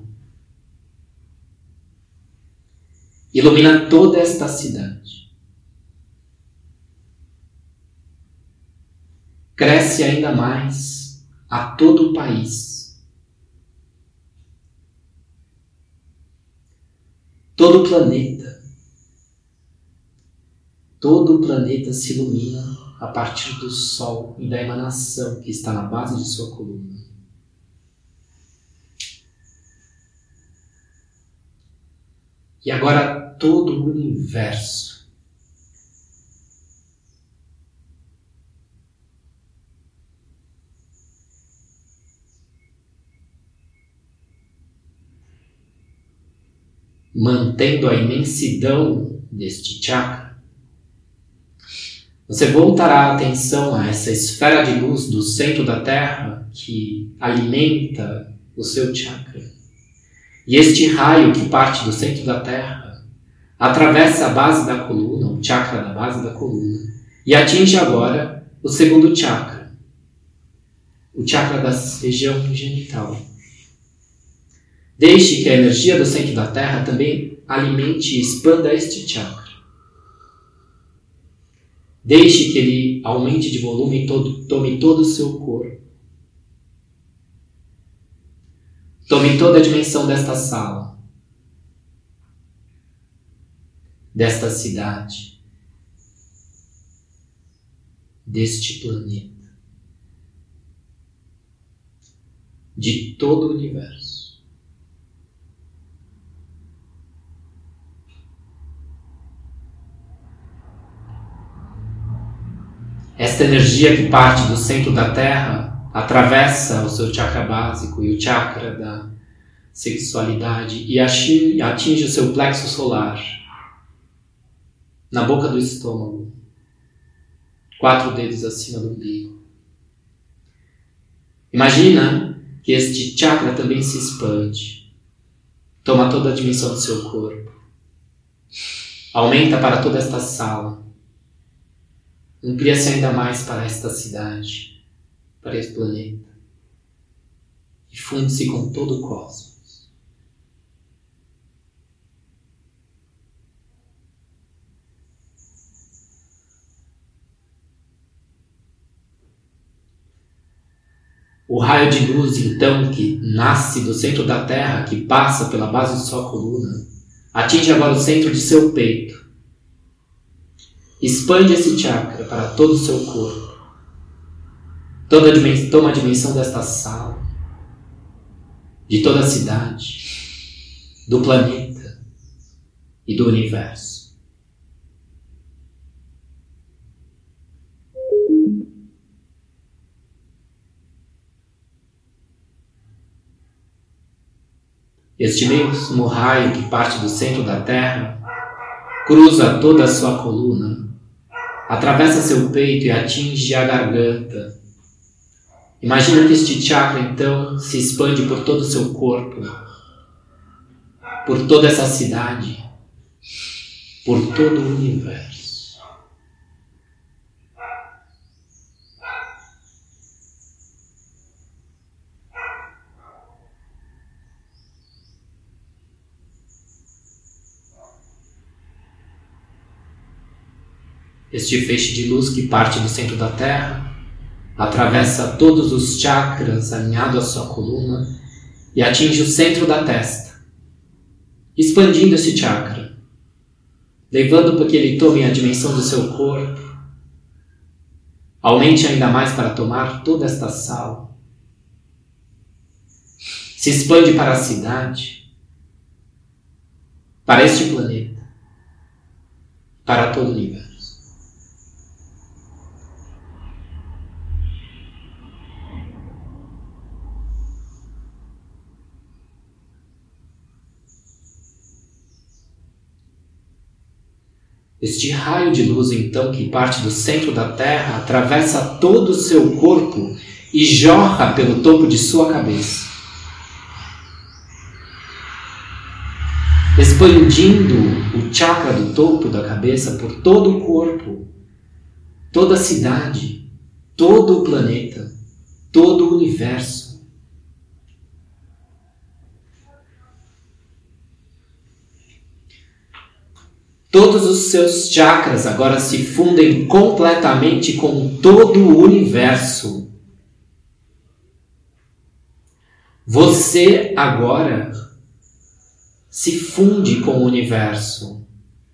Ilumina toda esta cidade. Cresce ainda mais a todo o país. Todo o planeta se ilumina a partir do Sol e da emanação que está na base de sua coluna. E agora todo o universo mantendo a imensidão deste chakra, você voltará a atenção a essa esfera de luz do centro da Terra que alimenta o seu chakra. E este raio que parte do centro da Terra atravessa a base da coluna, o chakra da base da coluna, e atinge agora o segundo chakra, o chakra da região genital. Deixe que a energia do centro da Terra também alimente e expanda este chakra. Deixe que ele aumente de volume e tome todo o seu corpo. Tome toda a dimensão desta sala, desta cidade, deste planeta, de todo o universo. Esta energia que parte do centro da Terra atravessa o seu chakra básico e o chakra da sexualidade e atinge o seu plexo solar, na boca do estômago, 4 dedos acima do umbigo. Imagina que este chakra também se expande, toma toda a dimensão do seu corpo, aumenta para toda esta sala, amplia-se ainda mais para esta cidade, para este planeta, e funde-se com todo o cosmos. O raio de luz, então, que nasce do centro da Terra, que passa pela base de sua coluna, atinge agora o centro de seu peito. Expande esse chakra para todo o seu corpo. Toma a dimensão desta sala. de toda a cidade, do planeta e do universo. Este mesmo raio que parte do centro da Terra cruza toda a sua coluna, atravessa seu peito e atinge a garganta. Imagina que este chakra, então, se expande por todo o seu corpo, por toda essa cidade, por todo o universo. Este feixe de luz que parte do centro da Terra atravessa todos os chakras alinhado à sua coluna e atinge o centro da testa, expandindo esse chakra, levando para que ele tome a dimensão do seu corpo, aumente ainda mais para tomar toda esta sala, se expande para a cidade, para este planeta, para todo o universo. Este raio de luz, então, que parte do centro da Terra, atravessa todo o seu corpo e jorra pelo topo de sua cabeça, expandindo o chakra do topo da cabeça por todo o corpo, toda a cidade, todo o planeta, todo o universo. Todos os seus chakras agora se fundem completamente com todo o universo. Você agora se funde com o universo.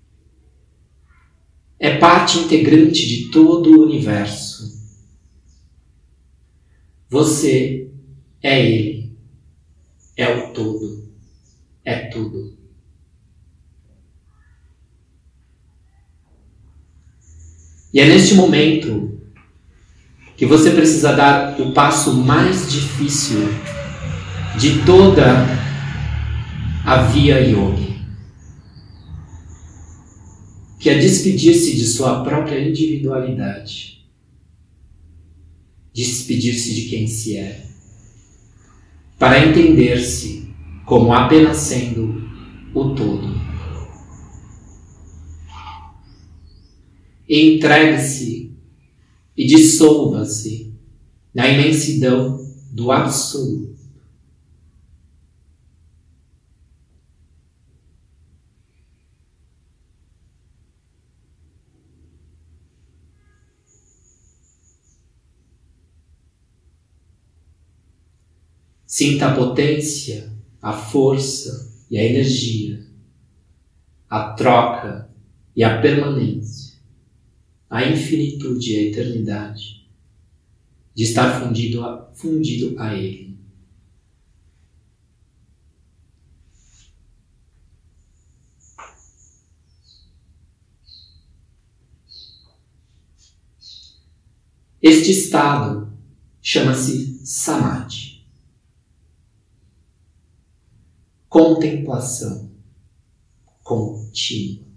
É parte integrante de todo o universo. Você é ele. É o todo. É tudo. E é neste momento que você precisa dar o passo mais difícil de toda a via yogi, que é despedir-se de sua própria individualidade, despedir-se de quem se é, para entender-se como apenas sendo o todo. Entregue-se e dissolva-se na imensidão do absoluto. Sinta a potência, a força e a energia, a troca e a permanência, a infinitude e a eternidade de estar fundido a Ele. Este estado chama-se Samadhi. Contemplação contínua.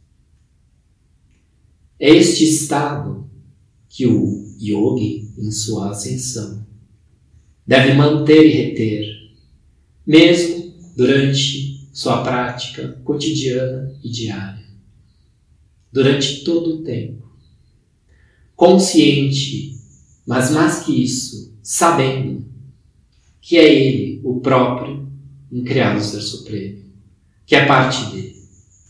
É este estado que o yogi, em sua ascensão, deve manter e reter, mesmo durante sua prática cotidiana e diária, durante todo o tempo, consciente, mas mais que isso, sabendo que é Ele, o próprio, incriado Ser Supremo, que é parte dele.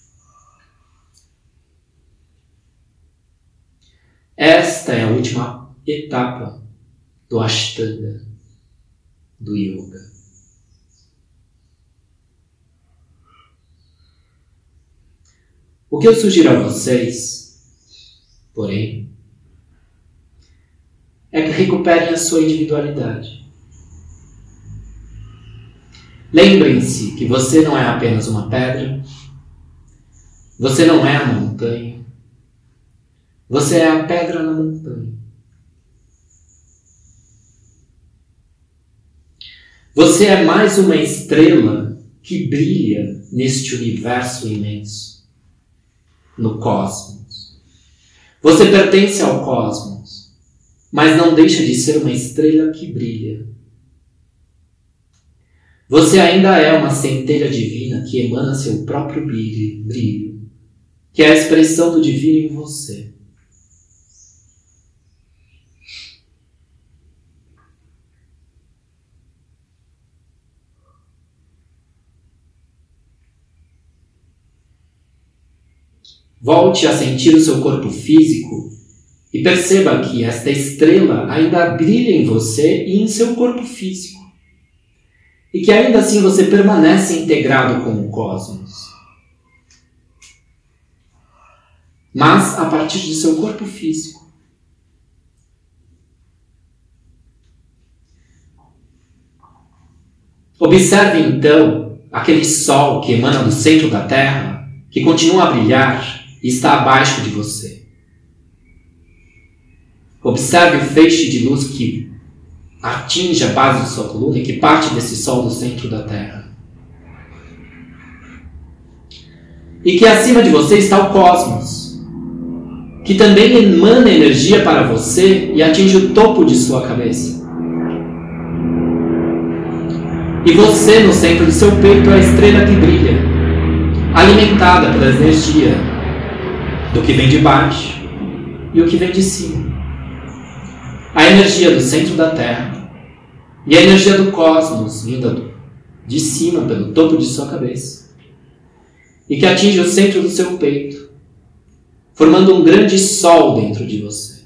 Esta é a última etapa do Ashtanga, do Yoga. O que eu sugiro a vocês, porém, é que recuperem a sua individualidade. Lembrem-se que você não é apenas uma pedra, você não é a montanha, você é a pedra na montanha. Você é mais uma estrela que brilha neste universo imenso, no cosmos. Você pertence ao cosmos, mas não deixa de ser uma estrela que brilha. Você ainda é uma centelha divina que emana seu próprio brilho, que é a expressão do divino em você. Volte a sentir o seu corpo físico e perceba que esta estrela ainda brilha em você e em seu corpo físico. E que ainda assim você permanece integrado com o cosmos. Mas a partir de seu corpo físico. Observe então aquele sol que emana do centro da Terra, que continua a brilhar e está abaixo de você. Observe o feixe de luz que atinge a base de sua coluna e que parte desse sol do centro da Terra. E que acima de você está o cosmos, que também emana energia para você e atinge o topo de sua cabeça. E você, no centro de seu peito, é a estrela que brilha, alimentada pela energia do que vem de baixo e o que vem de cima. A energia do centro da Terra e a energia do cosmos vinda de cima pelo topo de sua cabeça e que atinge o centro do seu peito, formando um grande sol dentro de você.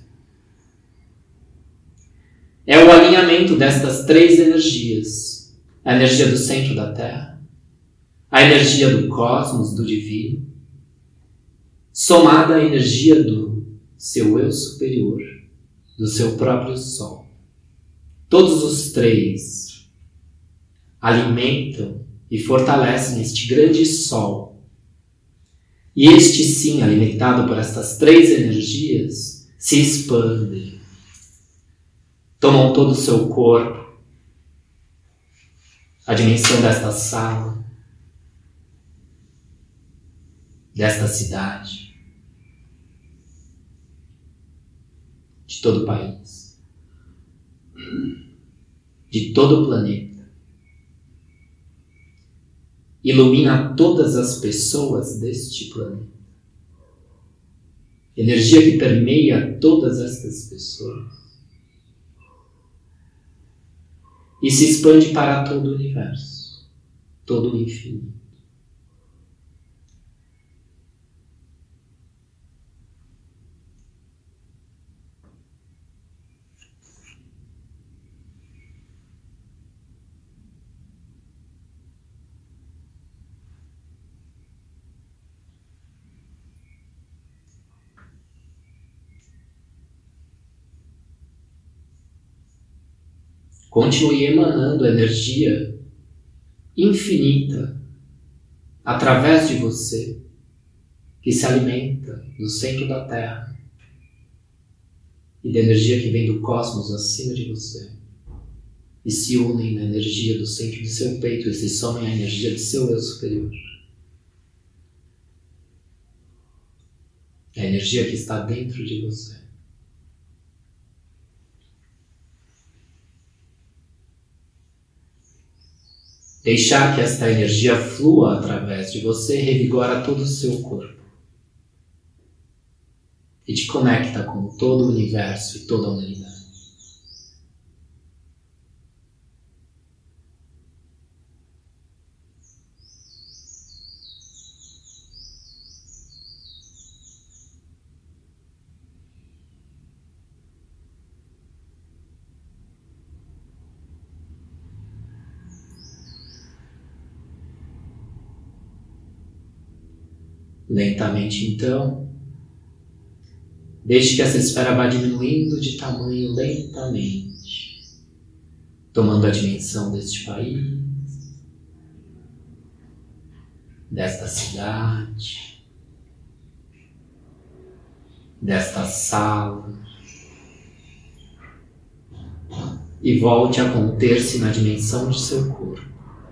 É o alinhamento destas três energias: a energia do centro da Terra, a energia do cosmos, do divino, somada à energia do seu eu superior, do seu próprio sol. Todos os três alimentam e fortalecem este grande sol. E este sim, alimentado por estas três energias, se expande. Tomam todo o seu corpo, a dimensão desta sala, desta cidade, de todo o país, de todo o planeta. Ilumina todas as pessoas deste planeta. Energia que permeia todas estas pessoas e se expande para todo o universo, todo o infinito. Continue emanando energia infinita através de você, que se alimenta no centro da Terra e da energia que vem do cosmos acima de você, e se unem na energia do centro do seu peito e se somem à energia do seu eu superior. A energia que está dentro de você. Deixar que esta energia flua através de você revigora todo o seu corpo e te conecta com todo o universo e toda a humanidade. Lentamente, então, deixe que essa esfera vá diminuindo de tamanho lentamente, tomando a dimensão deste país, desta cidade, desta sala, e volte a conter-se na dimensão de seu corpo.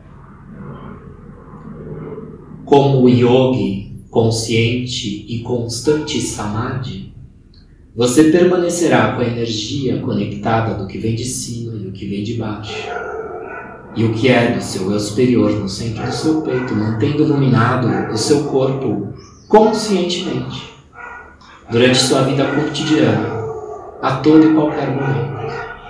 Como o yogi consciente e constante samadhi, você permanecerá com a energia conectada do que vem de cima e o que vem de baixo, e o que é do seu eu superior no centro do seu peito, mantendo iluminado o seu corpo conscientemente, durante sua vida cotidiana, a todo e qualquer momento.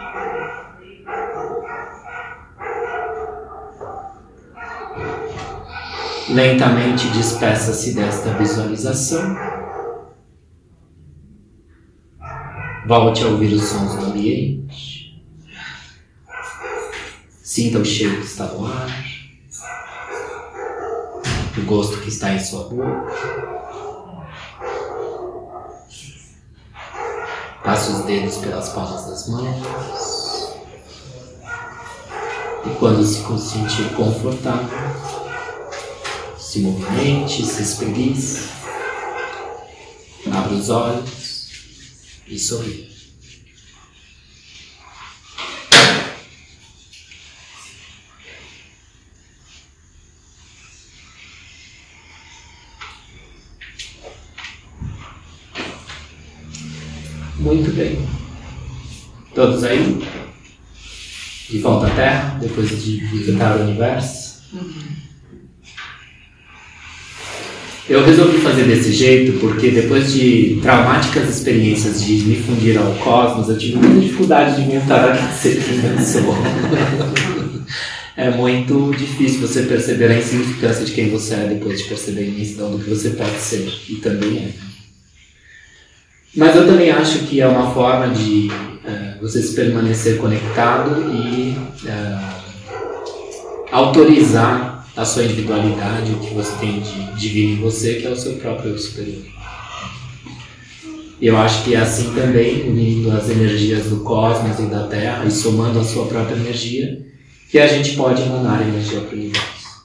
Lentamente despeça-se desta visualização. Volte a ouvir os sons do ambiente. Sinta o cheiro que está no ar. O gosto que está em sua boca. Passe os dedos pelas palmas das mãos. E quando se sentir confortável, se movimente, se espreguice, abra os olhos e sorria. Muito bem. Todos aí? De volta à Terra, depois de visitar o universo? Eu resolvi fazer desse jeito porque depois de traumáticas experiências de me fundir ao cosmos, eu tive muita dificuldade de inventar aquele ser que eu sou. É muito difícil você perceber a insignificância de quem você é depois de perceber a imensidão do que você pode ser, e também é. Mas eu também acho que é uma forma de você se permanecer conectado e autorizar a sua individualidade, o que você tem de divino em você, que é o seu próprio eu superior. Eu acho que é assim também, unindo as energias do cosmos e da Terra e somando a sua própria energia, que a gente pode emanar energia para o universo.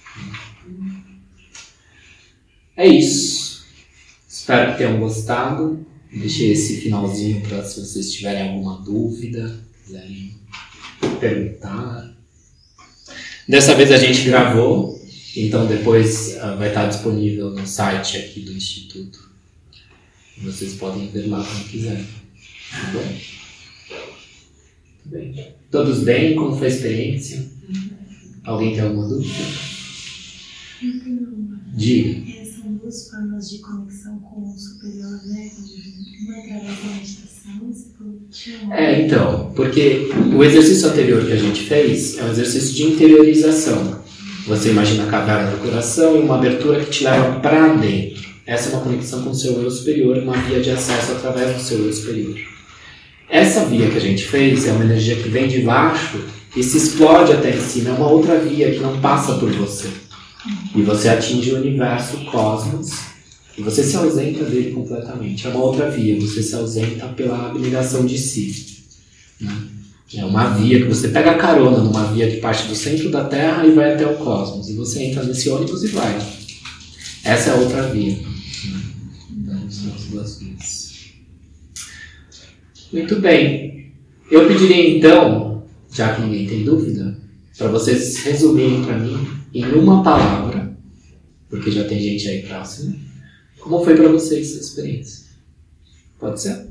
É isso. Espero que tenham gostado. Deixei esse finalzinho para se vocês tiverem alguma dúvida, quiserem perguntar. Dessa vez a gente gravou, então depois vai estar disponível no site aqui do Instituto. Vocês podem ver lá quando quiserem. Tá bom? Muito bem. Todos bem? Como foi a experiência? Alguém tem alguma dúvida? Eu tenho uma. Diga. São duas formas de conexão com o superior, né? Uma através da meditação, então, porque o exercício anterior que a gente fez é um exercício de interiorização. Você imagina a caverna do coração e uma abertura que te leva para dentro. Essa é uma conexão com o seu eu superior, uma via de acesso através do seu eu superior. Essa via que a gente fez é uma energia que vem de baixo e se explode até em cima. É uma outra via que não passa por você. E você atinge o universo, o cosmos, e você se ausenta dele completamente. É uma outra via, você se ausenta pela abnegação de si. Né? É uma via que você pega carona numa via que parte do centro da Terra e vai até o cosmos. E você entra nesse ônibus e vai. Essa é a outra via. Né? Então, são as duas vias. Muito bem. Eu pediria então, já que ninguém tem dúvida, para vocês resumirem para mim em uma palavra, porque já tem gente aí próxima, como foi para vocês essa experiência? Pode ser?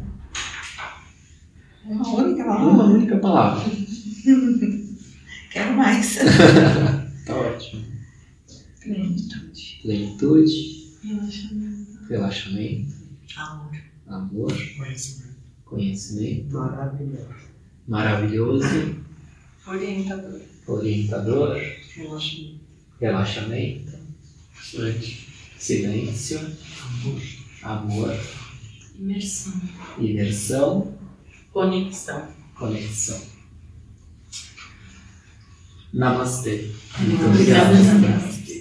Uma única palavra? Uma única palavra. Quero mais. Tá ótimo. Plenitude. Plenitude. relaxamento, Relaxamento. amor, Amor. Conhecimento. Conhecimento. Maravilhoso. Maravilhoso. orientador, Orientador. relaxamento, Relaxamento. Silêncio. Amor. imersão, Imersão. conexão. Conexão. Namastê. Muito obrigado.